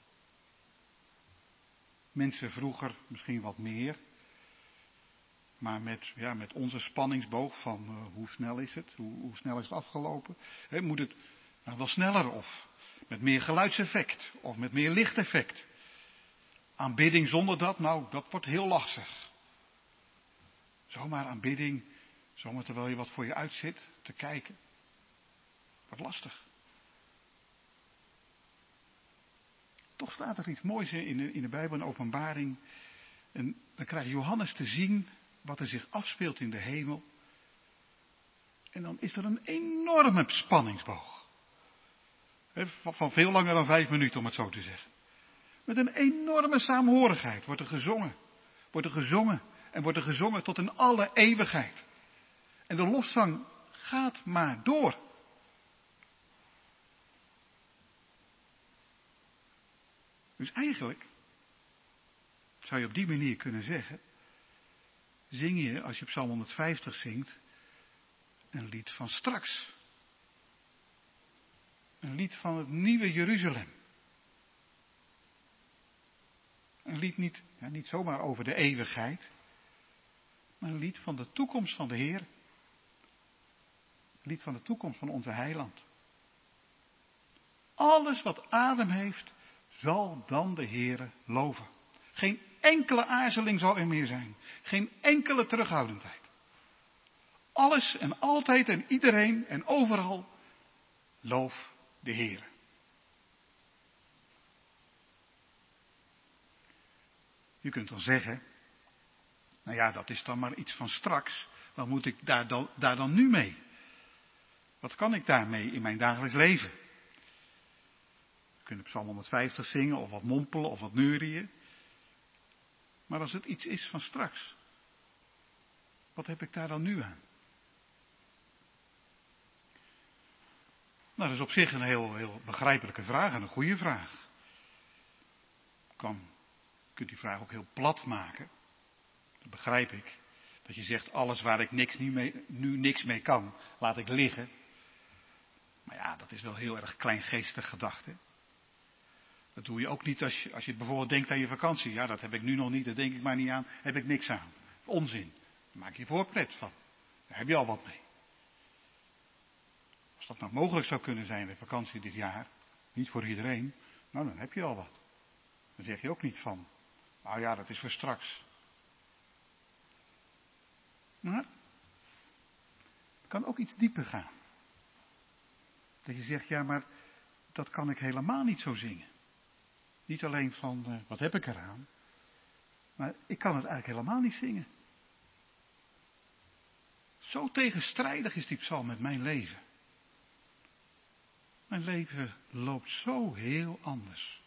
E: Mensen vroeger misschien wat meer. Maar met onze spanningsboog van hoe snel is het? Hoe snel is het afgelopen? Moet het nou wel sneller of met meer geluidseffect of met meer lichteffect? Aanbidding zonder dat, nou, dat wordt heel lastig. Zomaar aanbidding, zomaar terwijl je wat voor je uitzit te kijken. Wordt lastig. Toch staat er iets moois in de Bijbel, een openbaring. En dan krijgt Johannes te zien wat er zich afspeelt in de hemel. En dan is er een enorme spanningsboog. Van veel langer dan 5 minuten, om het zo te zeggen. Met een enorme saamhorigheid wordt er gezongen. Wordt er gezongen. En wordt er gezongen tot in alle eeuwigheid. En de lofzang gaat maar door. Dus eigenlijk zou je op die manier kunnen zeggen, zing je, als je Psalm 150 zingt, een lied van straks. Een lied van het nieuwe Jeruzalem. Een lied niet zomaar over de eeuwigheid, maar een lied van de toekomst van de Heer. Een lied van de toekomst van onze heiland. Alles wat adem heeft, zal dan de Heere loven. Geen enkele aarzeling zal er meer zijn. Geen enkele terughoudendheid. Alles en altijd en iedereen en overal, loof de Heere. U kunt dan zeggen, nou ja, dat is dan maar iets van straks. Wat moet ik daar dan nu mee? Wat kan ik daarmee in mijn dagelijks leven? We kunnen Psalm 150 zingen of wat mompelen of wat neurieën. Maar als het iets is van straks, wat heb ik daar dan nu aan? Nou, dat is op zich een heel begrijpelijke vraag en een goede vraag. Je kunt die vraag ook heel plat maken. Dat begrijp ik. Dat je zegt, alles waar ik nu niks mee kan, laat ik liggen. Maar ja, dat is wel heel erg kleingeestig gedachte. Dat doe je ook niet als je bijvoorbeeld denkt aan je vakantie. Ja, dat heb ik nu nog niet, daar denk ik maar niet aan, heb ik niks aan. Onzin. Daar maak je voorpret van. Daar heb je al wat mee. Als dat nou mogelijk zou kunnen zijn, de vakantie dit jaar, niet voor iedereen, nou dan heb je al wat. Dan zeg je ook niet van, nou ja, dat is voor straks. Maar het kan ook iets dieper gaan. Dat je zegt, ja, maar dat kan ik helemaal niet zo zingen. Niet alleen van, wat heb ik eraan? Maar ik kan het eigenlijk helemaal niet zingen. Zo tegenstrijdig is die psalm met mijn leven. Mijn leven loopt zo heel anders.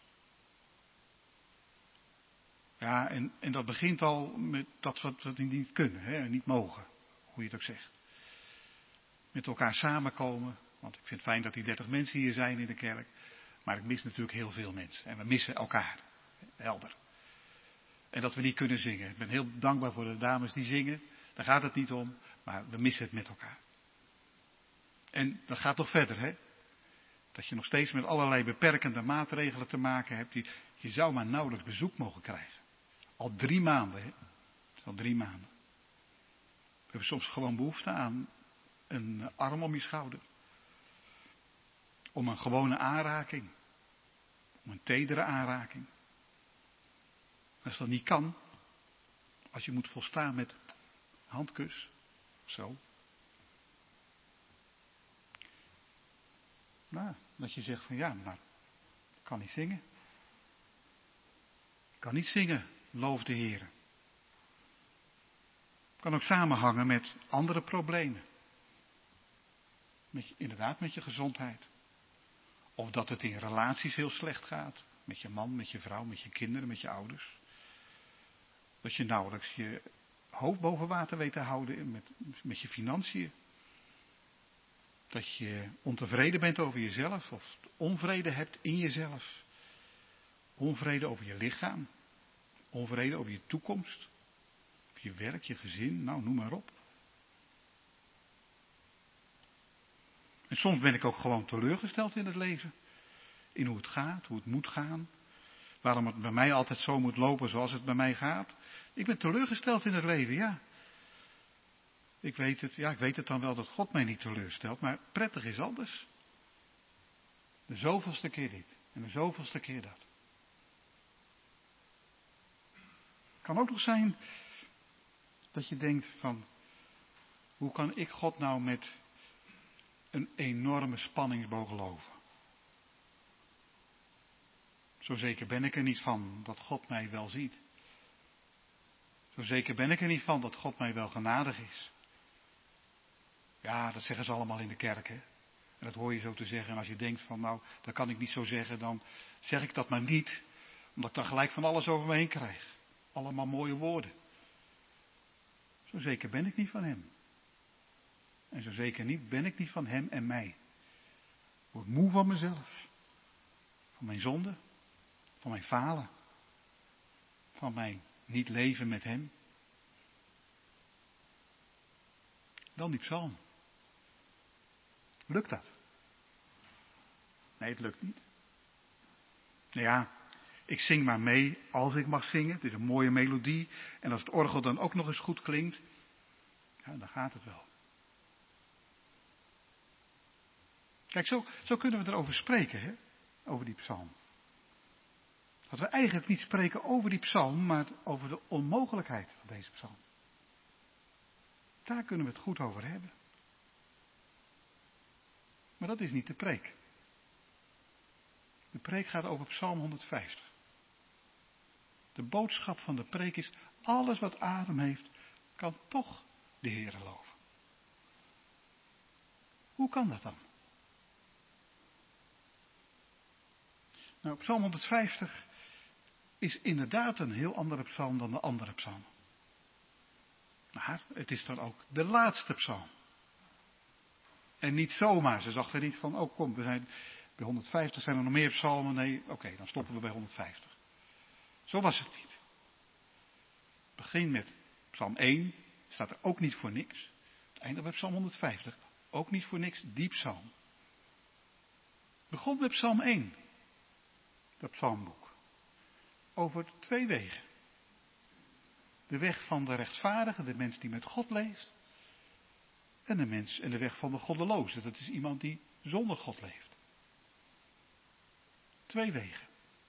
E: Ja, en dat begint al met dat wat we niet kunnen, hè, en niet mogen. Hoe je het ook zegt. Met elkaar samenkomen. Want ik vind het fijn dat die 30 mensen hier zijn in de kerk. Maar ik mis natuurlijk heel veel mensen. En we missen elkaar. Helder. En dat we niet kunnen zingen. Ik ben heel dankbaar voor de dames die zingen. Daar gaat het niet om. Maar we missen het met elkaar. En dat gaat nog verder, hè. Dat je nog steeds met allerlei beperkende maatregelen te maken hebt. Je zou maar nauwelijks bezoek mogen krijgen. Al 3 maanden, hè. Al 3 maanden. We hebben soms gewoon behoefte aan een arm om je schouder. Om een gewone aanraking. Om een tedere aanraking. Als dat niet kan. Als je moet volstaan met handkus. Zo. Nou, dat je zegt van ja, maar ik kan niet zingen. Ik kan niet zingen, loof de Heer. Kan ook samenhangen met andere problemen. Inderdaad met je gezondheid. Of dat het in relaties heel slecht gaat. Met je man, met je vrouw, met je kinderen, met je ouders. Dat je nauwelijks je hoofd boven water weet te houden met je financiën. Dat je ontevreden bent over jezelf of onvrede hebt in jezelf. Onvrede over je lichaam. Onvrede over je toekomst. Over je werk, je gezin, nou noem maar op. En soms ben ik ook gewoon teleurgesteld in het leven. In hoe het gaat, hoe het moet gaan. Waarom het bij mij altijd zo moet lopen zoals het bij mij gaat. Ik ben teleurgesteld in het leven, ja. Ik weet het dan wel dat God mij niet teleurstelt, maar prettig is anders. De zoveelste keer dit en de zoveelste keer dat. Het kan ook nog zijn dat je denkt van, hoe kan ik God nou met een enorme spanningsboog geloven? Zo zeker ben ik er niet van dat God mij wel ziet. Zo zeker ben ik er niet van dat God mij wel genadig is. Ja, dat zeggen ze allemaal in de kerk, hè. En dat hoor je zo te zeggen. En als je denkt van, nou, dat kan ik niet zo zeggen, dan zeg ik dat maar niet. Omdat ik dan gelijk van alles over me heen krijg. Allemaal mooie woorden. Zo zeker ben ik niet van hem. En zo zeker ben ik niet van hem en mij. Ik word moe van mezelf. Van mijn zonde. Van mijn falen. Van mijn niet leven met hem? Dan die psalm. Lukt dat? Nee, het lukt niet. Nou ja, ik zing maar mee als ik mag zingen. Het is een mooie melodie. En als het orgel dan ook nog eens goed klinkt, ja, dan gaat het wel. Kijk, zo kunnen we erover spreken, hè? Over die psalm. Dat we eigenlijk niet spreken over die psalm, maar over de onmogelijkheid van deze psalm. Daar kunnen we het goed over hebben. Maar dat is niet de preek. De preek gaat over Psalm 150. De boodschap van de preek is, alles wat adem heeft, kan toch de Heere loven. Hoe kan dat dan? Nou, Psalm 150 is inderdaad een heel andere psalm dan de andere psalmen. Maar het is dan ook de laatste psalm. En niet zomaar, ze dachten niet van, oh kom, we zijn bij 150 zijn er nog meer psalmen. Nee, oké, dan stoppen we bij 150. Zo was het niet. Het begint met psalm 1, staat er ook niet voor niks. Het eindigt bij psalm 150, ook niet voor niks, die psalm. Het begon met psalm 1, dat psalmboek. Over 2 wegen. De weg van de rechtvaardige, de mens die met God leeft. En de weg van de goddeloze, dat is iemand die zonder God leeft. 2 wegen.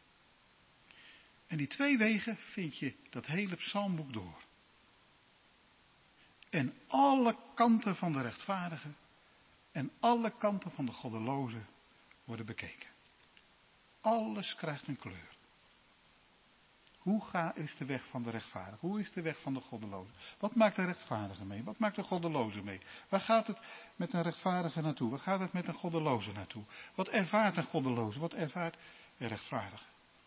E: En die 2 wegen vind je dat hele psalmboek door. En alle kanten van de rechtvaardige en alle kanten van de goddeloze worden bekeken. Alles krijgt een kleur. Hoe is de weg van de rechtvaardige? Hoe is de weg van de goddeloze? Wat maakt de rechtvaardige mee? Wat maakt de goddeloze mee? Waar gaat het met een rechtvaardige naartoe? Waar gaat het met een goddeloze naartoe? Wat ervaart een goddeloze? Wat ervaart een rechtvaardige?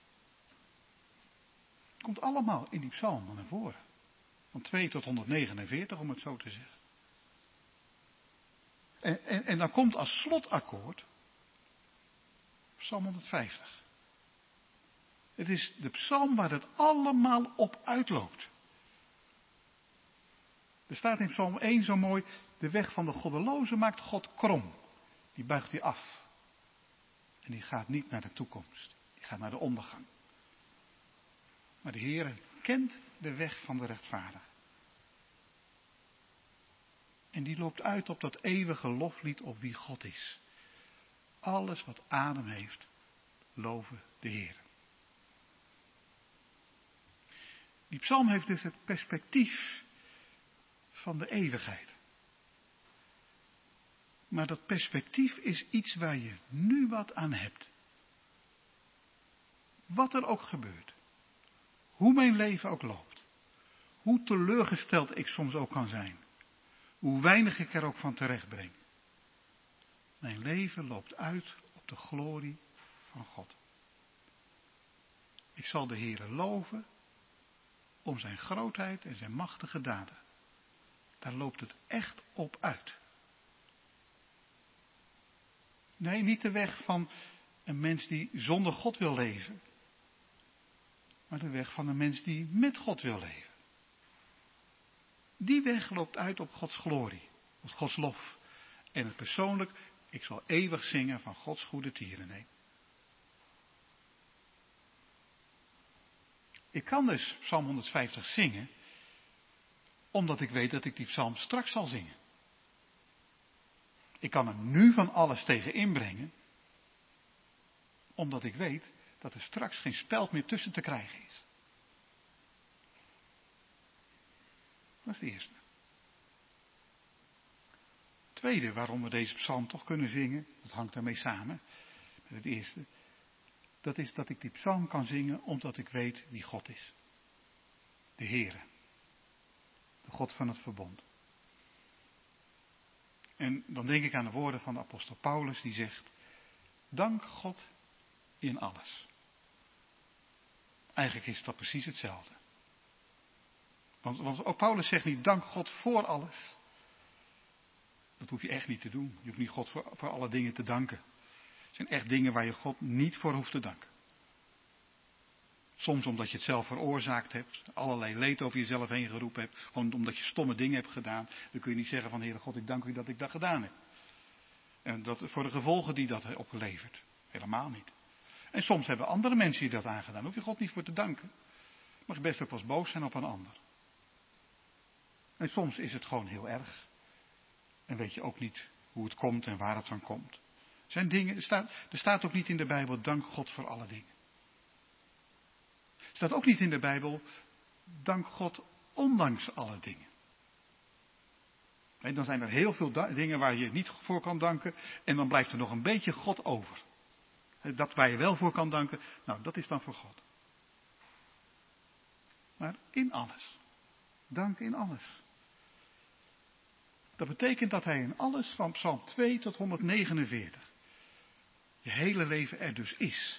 E: Het komt allemaal in die psalmen naar voren. Van 2 tot 149, om het zo te zeggen. En dan komt als slotakkoord Psalm 150. Het is de psalm waar het allemaal op uitloopt. Er staat in psalm 1 zo mooi, de weg van de goddeloze maakt God krom. Die buigt hij af. En die gaat niet naar de toekomst. Die gaat naar de ondergang. Maar de Heere kent de weg van de rechtvaardige. En die loopt uit op dat eeuwige loflied op wie God is. Alles wat adem heeft, loven de Heere. Die psalm heeft dus het perspectief van de eeuwigheid. Maar dat perspectief is iets waar je nu wat aan hebt. Wat er ook gebeurt. Hoe mijn leven ook loopt. Hoe teleurgesteld ik soms ook kan zijn. Hoe weinig ik er ook van terecht breng. Mijn leven loopt uit op de glorie van God. Ik zal de Heere loven om zijn grootheid en zijn machtige daden. Daar loopt het echt op uit. Nee, niet de weg van een mens die zonder God wil leven. Maar de weg van een mens die met God wil leven. Die weg loopt uit op Gods glorie, op Gods lof. En het persoonlijk, ik zal eeuwig zingen van Gods goede tierenheid. Ik kan dus Psalm 150 zingen, omdat ik weet dat ik die psalm straks zal zingen. Ik kan er nu van alles tegen inbrengen, omdat ik weet dat er straks geen speld meer tussen te krijgen is. Dat is de eerste. Tweede, waarom we deze psalm toch kunnen zingen, dat hangt daarmee samen met het eerste. Dat is dat ik die psalm kan zingen omdat ik weet wie God is. De Heere. De God van het verbond. En dan denk ik aan de woorden van de apostel Paulus die zegt, dank God in alles. Eigenlijk is dat precies hetzelfde. Want ook Paulus zegt niet dank God voor alles. Dat hoef je echt niet te doen. Je hoeft niet God voor alle dingen te danken. Het zijn echt dingen waar je God niet voor hoeft te danken. Soms omdat je het zelf veroorzaakt hebt. Allerlei leed over jezelf heen geroepen hebt. Gewoon omdat je stomme dingen hebt gedaan. Dan kun je niet zeggen van Heere God, ik dank u dat ik dat gedaan heb. En dat voor de gevolgen die dat heeft opgeleverd. Helemaal niet. En soms hebben andere mensen je dat aangedaan. Daar hoef je God niet voor te danken. Mag je best ook wel eens boos zijn op een ander. En soms is het gewoon heel erg. En weet je ook niet hoe het komt en waar het van komt. Zijn dingen, er staat ook niet in de Bijbel, dank God voor alle dingen. Er staat ook niet in de Bijbel, dank God ondanks alle dingen. En dan zijn er heel veel dingen waar je niet voor kan danken. En dan blijft er nog een beetje God over. Dat waar je wel voor kan danken, nou dat is dan voor God. Maar in alles. Dank in alles. Dat betekent dat hij in alles van Psalm 2 tot 149. Je hele leven er dus is.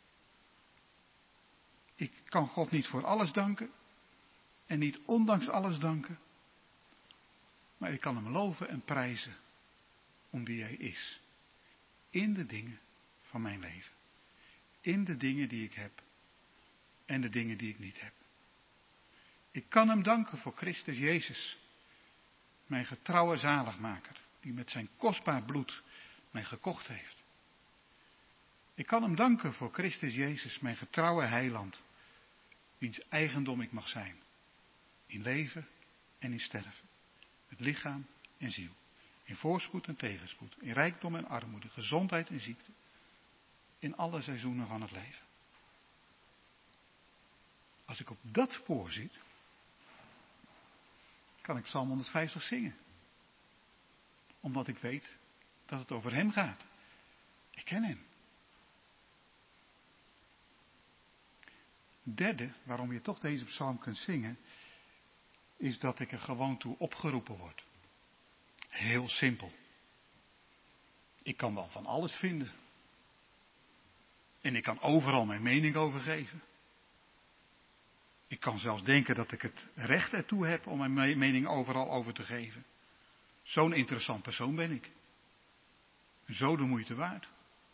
E: Ik kan God niet voor alles danken. En niet ondanks alles danken. Maar ik kan hem loven en prijzen om wie hij is. In de dingen van mijn leven. In de dingen die ik heb. En de dingen die ik niet heb. Ik kan hem danken voor Christus Jezus. Mijn getrouwe zaligmaker. Die met zijn kostbaar bloed mij gekocht heeft. Ik kan hem danken voor Christus Jezus. Mijn getrouwe heiland. Wiens eigendom ik mag zijn. In leven en in sterven. Met lichaam en ziel. In voorspoed en tegenspoed. In rijkdom en armoede. Gezondheid en ziekte. In alle seizoenen van het leven. Als ik op dat spoor zit. Kan ik Psalm 150 zingen. Omdat ik weet dat het over hem gaat. Ik ken hem. Derde, waarom je toch deze psalm kunt zingen, is dat ik er gewoon toe opgeroepen word. Heel simpel. Ik kan wel van alles vinden. En ik kan overal mijn mening over geven. Ik kan zelfs denken dat ik het recht ertoe heb om mijn mening overal over te geven. Zo'n interessant persoon ben ik. Zo de moeite waard.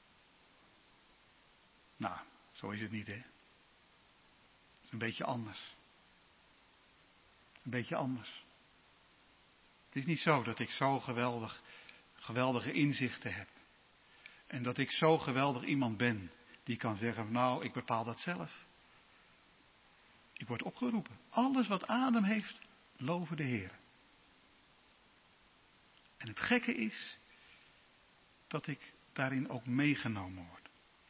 E: Nou, zo is het niet, hè. Het is een beetje anders. Een beetje anders. Het is niet zo dat ik zo geweldige inzichten heb. En dat ik zo geweldig iemand ben die kan zeggen, nou, ik bepaal dat zelf. Ik word opgeroepen. Alles wat adem heeft, loven de Heer. En het gekke is dat ik daarin ook meegenomen word.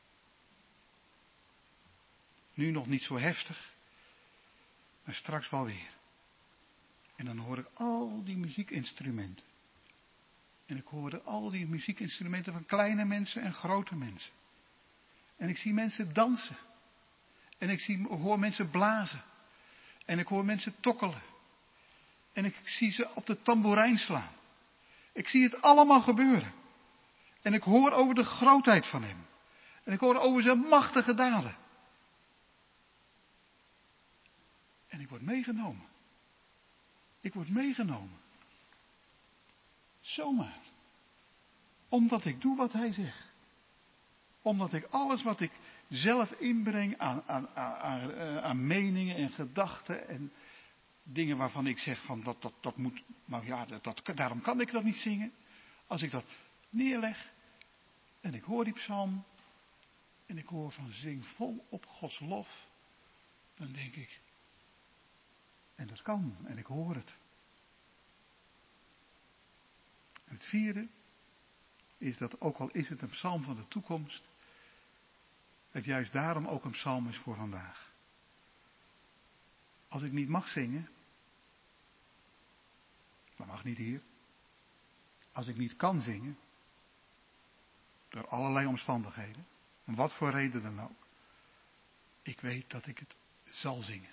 E: Nu nog niet zo heftig, maar straks wel weer. En dan hoor ik al die muziekinstrumenten. En ik hoorde al die muziekinstrumenten van kleine mensen en grote mensen. En ik zie mensen dansen. En ik hoor mensen blazen. En ik hoor mensen tokkelen. En ik zie ze op de tamboerijn slaan. Ik zie het allemaal gebeuren. En ik hoor over de grootheid van hem. En ik hoor over zijn machtige daden. En ik word meegenomen. Ik word meegenomen. Zomaar. Omdat ik doe wat hij zegt. Omdat ik alles wat ik zelf inbreng aan meningen en gedachten en dingen waarvan ik zeg van dat moet, nou ja, daarom kan ik dat niet zingen. Als ik dat neerleg en ik hoor die psalm en ik hoor van zing vol op Gods lof, dan denk ik, en dat kan en ik hoor het. Het vierde is dat ook al is het een psalm van de toekomst, het juist daarom ook een psalm is voor vandaag. Als ik niet mag zingen, dat mag niet hier. Als ik niet kan zingen, door allerlei omstandigheden, om wat voor reden dan ook, ik weet dat ik het zal zingen.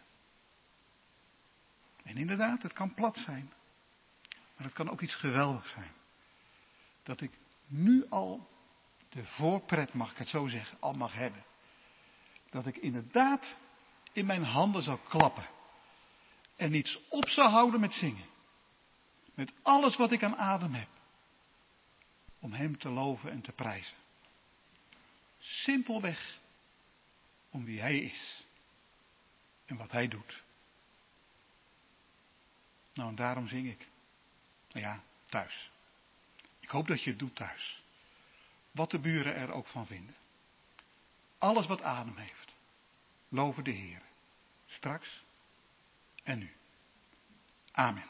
E: En inderdaad, het kan plat zijn, maar het kan ook iets geweldigs zijn. Dat ik nu al de voorpret, mag ik het zo zeggen, al mag hebben. Dat ik inderdaad in mijn handen zou klappen. En niets op zou houden met zingen. Met alles wat ik aan adem heb. Om hem te loven en te prijzen. Simpelweg om wie hij is. en wat hij doet. Nou, en daarom zing ik. Nou ja, thuis. Ik hoop dat je het doet thuis. Wat de buren er ook van vinden. Alles wat adem heeft. Loven de Heer. Straks en nu. Amen.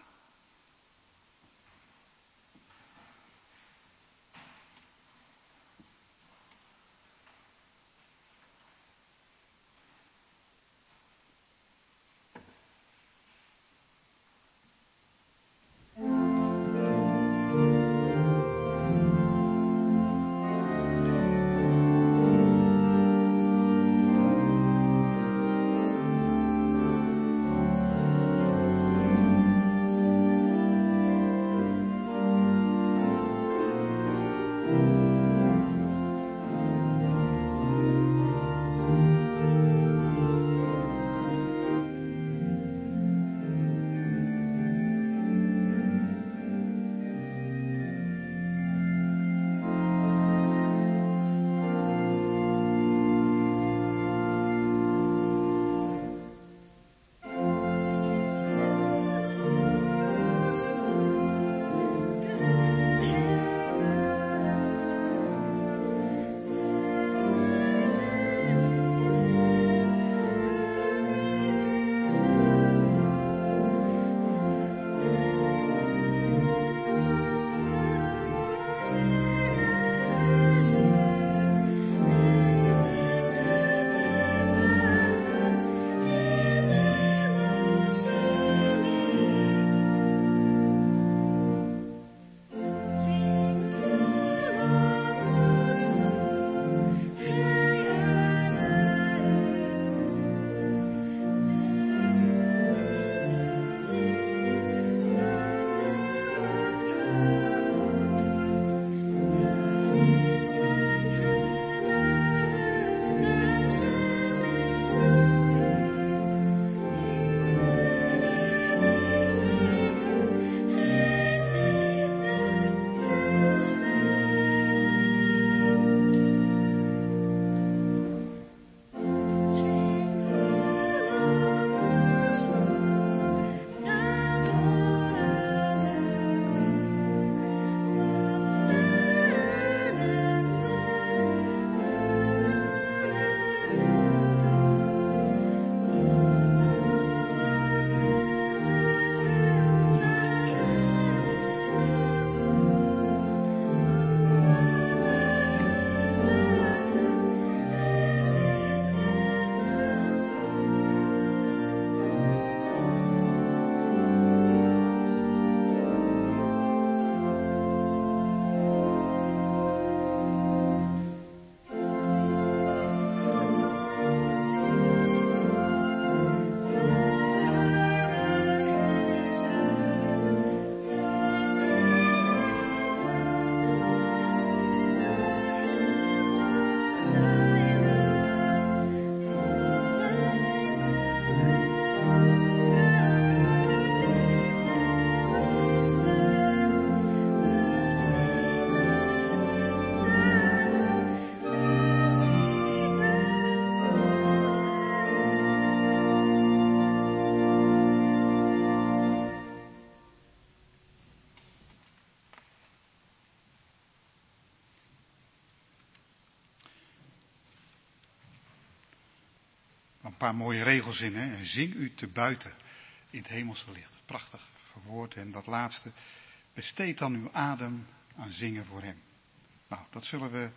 E: Een paar mooie regels in, hè. En zing u te buiten in het hemelse licht. Prachtig verwoord. En dat laatste. Besteed dan uw adem aan zingen voor hem. Nou, dat zullen we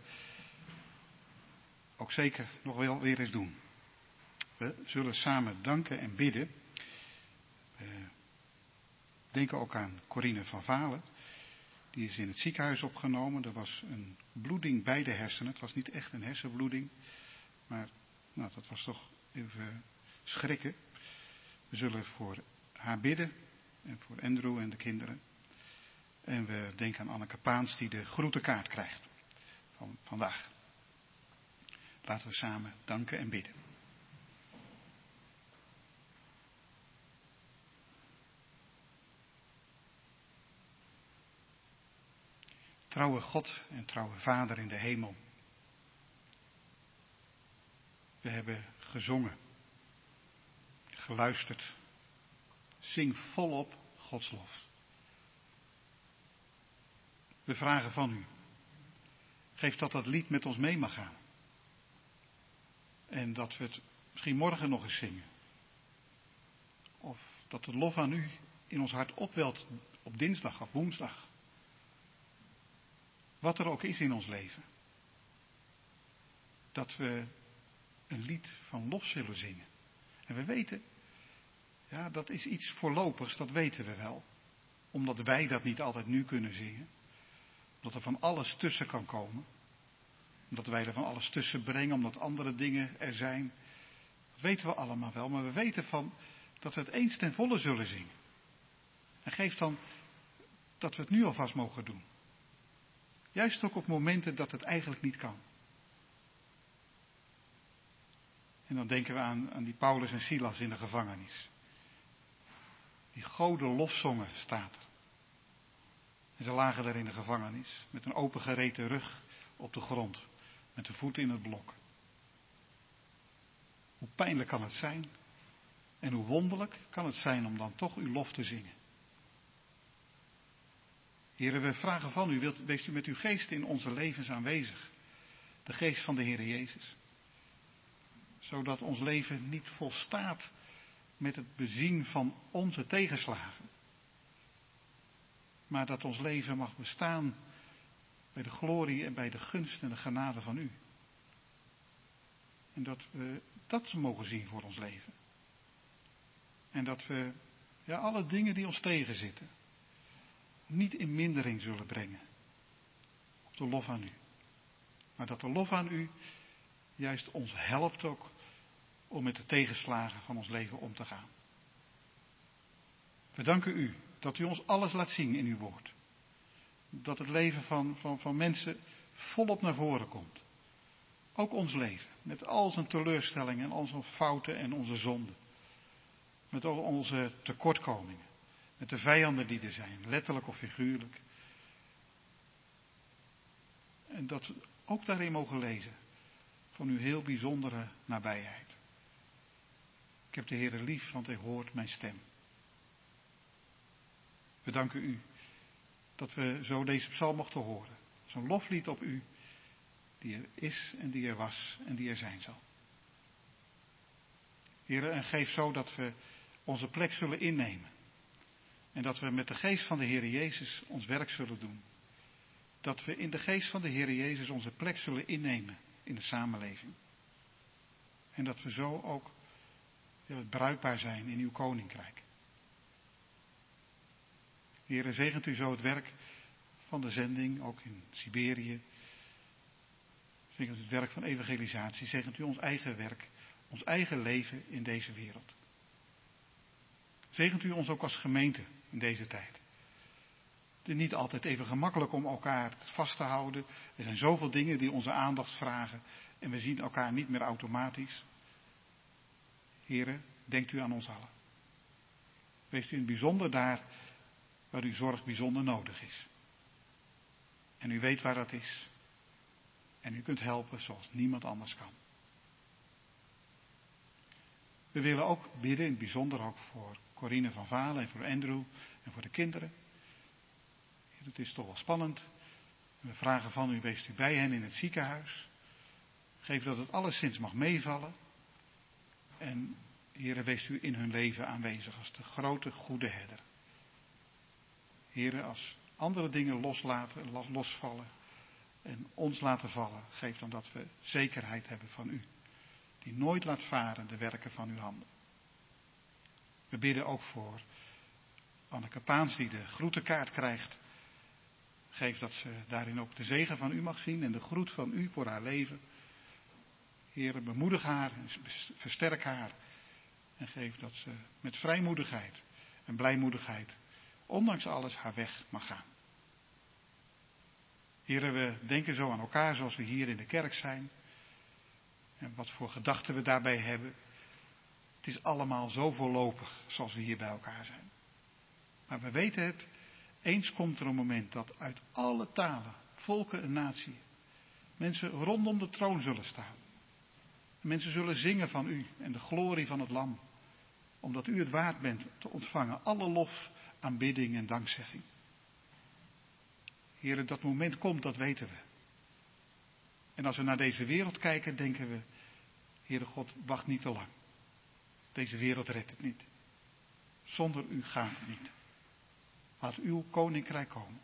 E: ook zeker nog wel weer eens doen. We zullen samen danken en bidden. We denken ook aan Corine van Valen. Die is in het ziekenhuis opgenomen. Er was een bloeding bij de hersenen. Het was niet echt een hersenbloeding. Maar nou, dat was toch even schrikken. We zullen voor haar bidden. En voor Andrew en de kinderen. En we denken aan Anneke Paans die de groetenkaart krijgt. Van vandaag. Laten we samen danken en bidden. Trouwe God en trouwe Vader in de hemel. We hebben gezongen. geluisterd. Zing volop Gods lof. We vragen van u. Geef dat lied met ons mee mag gaan. En dat we het misschien morgen nog eens zingen. Of dat de lof aan u in ons hart opwelt op dinsdag of woensdag. Wat er ook is in ons leven. Dat we een lied van lof zullen zingen. En we weten, ja, dat is iets voorlopigs, dat weten we wel. Omdat wij dat niet altijd nu kunnen zingen. Omdat er van alles tussen kan komen. Omdat wij er van alles tussen brengen, omdat andere dingen er zijn. Dat weten we allemaal wel, maar we weten van dat we het eens ten volle zullen zingen. En geef dan dat we het nu alvast mogen doen. Juist ook op momenten dat het eigenlijk niet kan. En dan denken we aan die Paulus en Silas in de gevangenis. Die goden lofzongen staat er. En ze lagen daar in de gevangenis met een opengereten rug op de grond. Met de voeten in het blok. Hoe pijnlijk kan het zijn? En hoe wonderlijk kan het zijn om dan toch uw lof te zingen? Heren, we vragen van u, wees u met uw geest in onze levens aanwezig. De geest van de Heere Jezus. Zodat ons leven niet volstaat met het bezien van onze tegenslagen. Maar dat ons leven mag bestaan bij de glorie en bij de gunst en de genade van u. En dat we dat mogen zien voor ons leven. En dat we alle dingen die ons tegenzitten niet in mindering zullen brengen op de lof aan u. Maar dat de lof aan u juist ons helpt ook om met de tegenslagen van ons leven om te gaan. We danken u dat u ons alles laat zien in uw woord. Dat het leven van mensen volop naar voren komt. Ook ons leven, met al zijn teleurstellingen en al zijn fouten en onze zonden. Met al onze tekortkomingen. Met de vijanden die er zijn, letterlijk of figuurlijk. En dat we ook daarin mogen lezen van uw heel bijzondere nabijheid. Ik heb de Heere lief, want hij hoort mijn stem. We danken u dat we zo deze psalm mochten horen. Zo'n loflied op u, die er is en die er was en die er zijn zal. Heere, en geef zo dat we onze plek zullen innemen. En dat we met de geest van de Heere Jezus ons werk zullen doen. Dat we in de geest van de Heere Jezus onze plek zullen innemen in de samenleving. En dat we zo ook bruikbaar zijn in uw koninkrijk. Heere, zegent u zo het werk van de zending, ook in Siberië. Zegent u het werk van evangelisatie. Zegent u ons eigen werk, ons eigen leven in deze wereld. Zegent u ons ook als gemeente in deze tijd. Het is niet altijd even gemakkelijk om elkaar vast te houden. Er zijn zoveel dingen die onze aandacht vragen en we zien elkaar niet meer automatisch. Here, denkt u aan ons allen. Wees u in het bijzonder daar waar uw zorg bijzonder nodig is. En u weet waar dat is. En u kunt helpen zoals niemand anders kan. We willen ook bidden, in het bijzonder ook voor Corine van Valen en voor Andrew en voor de kinderen. Het is toch wel spannend. We vragen van u, wees u bij hen in het ziekenhuis. Geef dat het alleszins mag meevallen. En Heere, wees u in hun leven aanwezig als de grote goede herder. Heere, als andere dingen losvallen en ons laten vallen, geef dan dat we zekerheid hebben van u. Die nooit laat varen de werken van uw handen. We bidden ook voor Anneke Paans die de groetenkaart krijgt. Geef dat ze daarin ook de zegen van u mag zien en de groet van u voor haar leven. Heere, bemoedig haar en versterk haar. En geef dat ze met vrijmoedigheid en blijmoedigheid, ondanks alles, haar weg mag gaan. Heere, we denken zo aan elkaar zoals we hier in de kerk zijn. En wat voor gedachten we daarbij hebben. Het is allemaal zo voorlopig zoals we hier bij elkaar zijn. Maar we weten het, eens komt er een moment dat uit alle talen, volken en naties mensen rondom de troon zullen staan. Mensen zullen zingen van u en de glorie van het Lam. omdat u het waard bent te ontvangen alle lof, aanbidding en dankzegging. Heere, dat moment komt, dat weten we. En als we naar deze wereld kijken, denken we, Heere God, wacht niet te lang. Deze wereld redt het niet. Zonder u gaat het niet. Laat uw koninkrijk komen.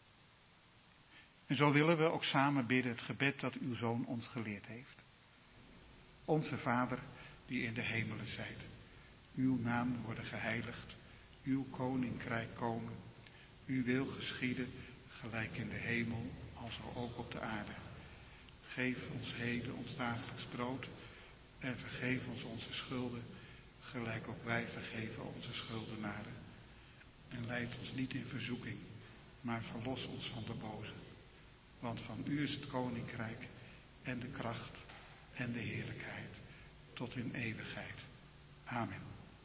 E: En zo willen we ook samen bidden het gebed dat uw Zoon ons geleerd heeft. Onze Vader, die in de hemelen zijt. Uw naam worden geheiligd. Uw koninkrijk komen. Uw wil geschieden, gelijk in de hemel, als ook op de aarde. Geef ons heden ons dagelijks brood. En vergeef ons onze schulden, gelijk ook wij vergeven onze schuldenaren. En leid ons niet in verzoeking, maar verlos ons van de boze. Want van u is het koninkrijk en de kracht en de heerlijkheid tot in eeuwigheid. Amen.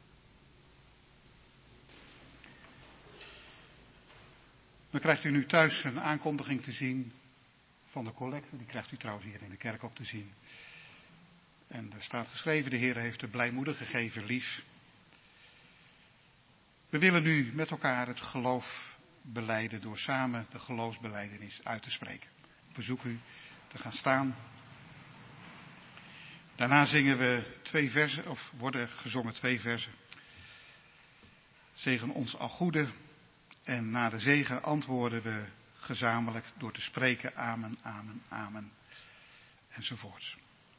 E: Dan krijgt u nu thuis een aankondiging te zien van de collecte. Die krijgt u trouwens hier in de kerk ook te zien. En er staat geschreven, de Heer heeft de blijmoedige gegeven lief. We willen nu met elkaar het geloof belijden door samen de geloofsbelijdenis uit te spreken. Ik verzoek u te gaan staan. Daarna zingen we 2 versen, of worden gezongen 2 versen. Zegen ons al goede. En na de zegen antwoorden we gezamenlijk door te spreken amen, amen, amen. Enzovoorts.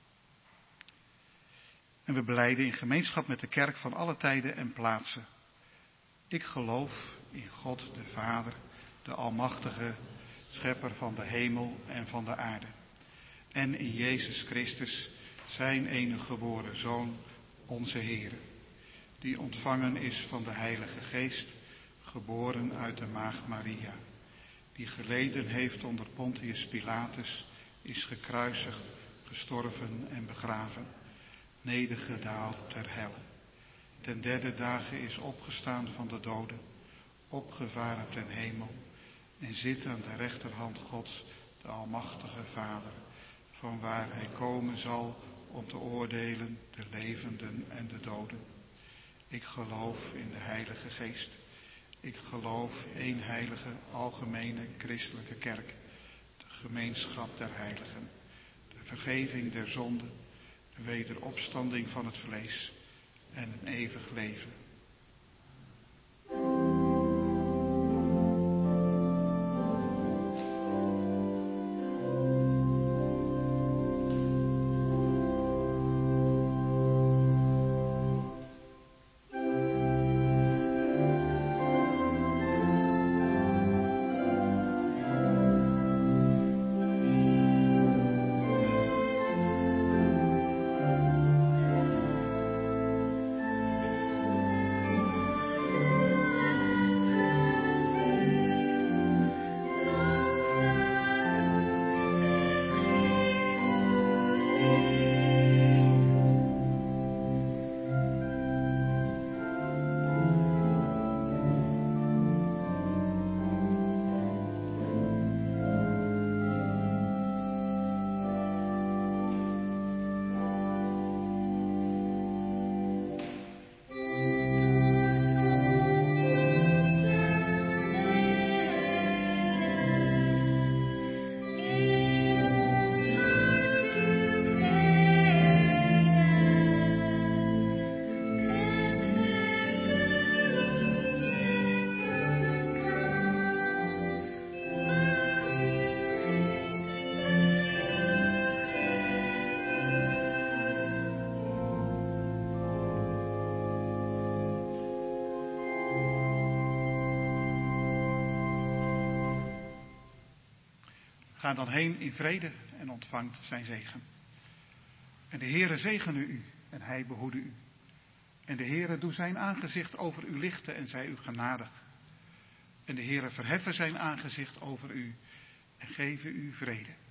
E: En we belijden in gemeenschap met de kerk van alle tijden en plaatsen. Ik geloof in God de Vader, de Almachtige, Schepper van de hemel en van de aarde. En in Jezus Christus, zijn enige geboren Zoon, onze Heer, die ontvangen is van de Heilige Geest, geboren uit de Maagd Maria, die geleden heeft onder Pontius Pilatus, is gekruisigd, gestorven en begraven, nedergedaald ter helle. Ten 3e dage is opgestaan van de doden, opgevaren ten hemel en zit aan de rechterhand Gods, de Almachtige Vader, van waar hij komen zal om te oordelen de levenden en de doden. Ik geloof in de Heilige Geest. Ik geloof één heilige, algemene, christelijke kerk, de gemeenschap der heiligen, de vergeving der zonden, de wederopstanding van het vlees en een eeuwig leven. Ga dan heen in vrede en ontvangt zijn zegen. En de Heere zegene u en hij behoede u. En de Heere doe zijn aangezicht over u lichten en zij u genadig. En de Heere verheffen zijn aangezicht over u en geven u vrede.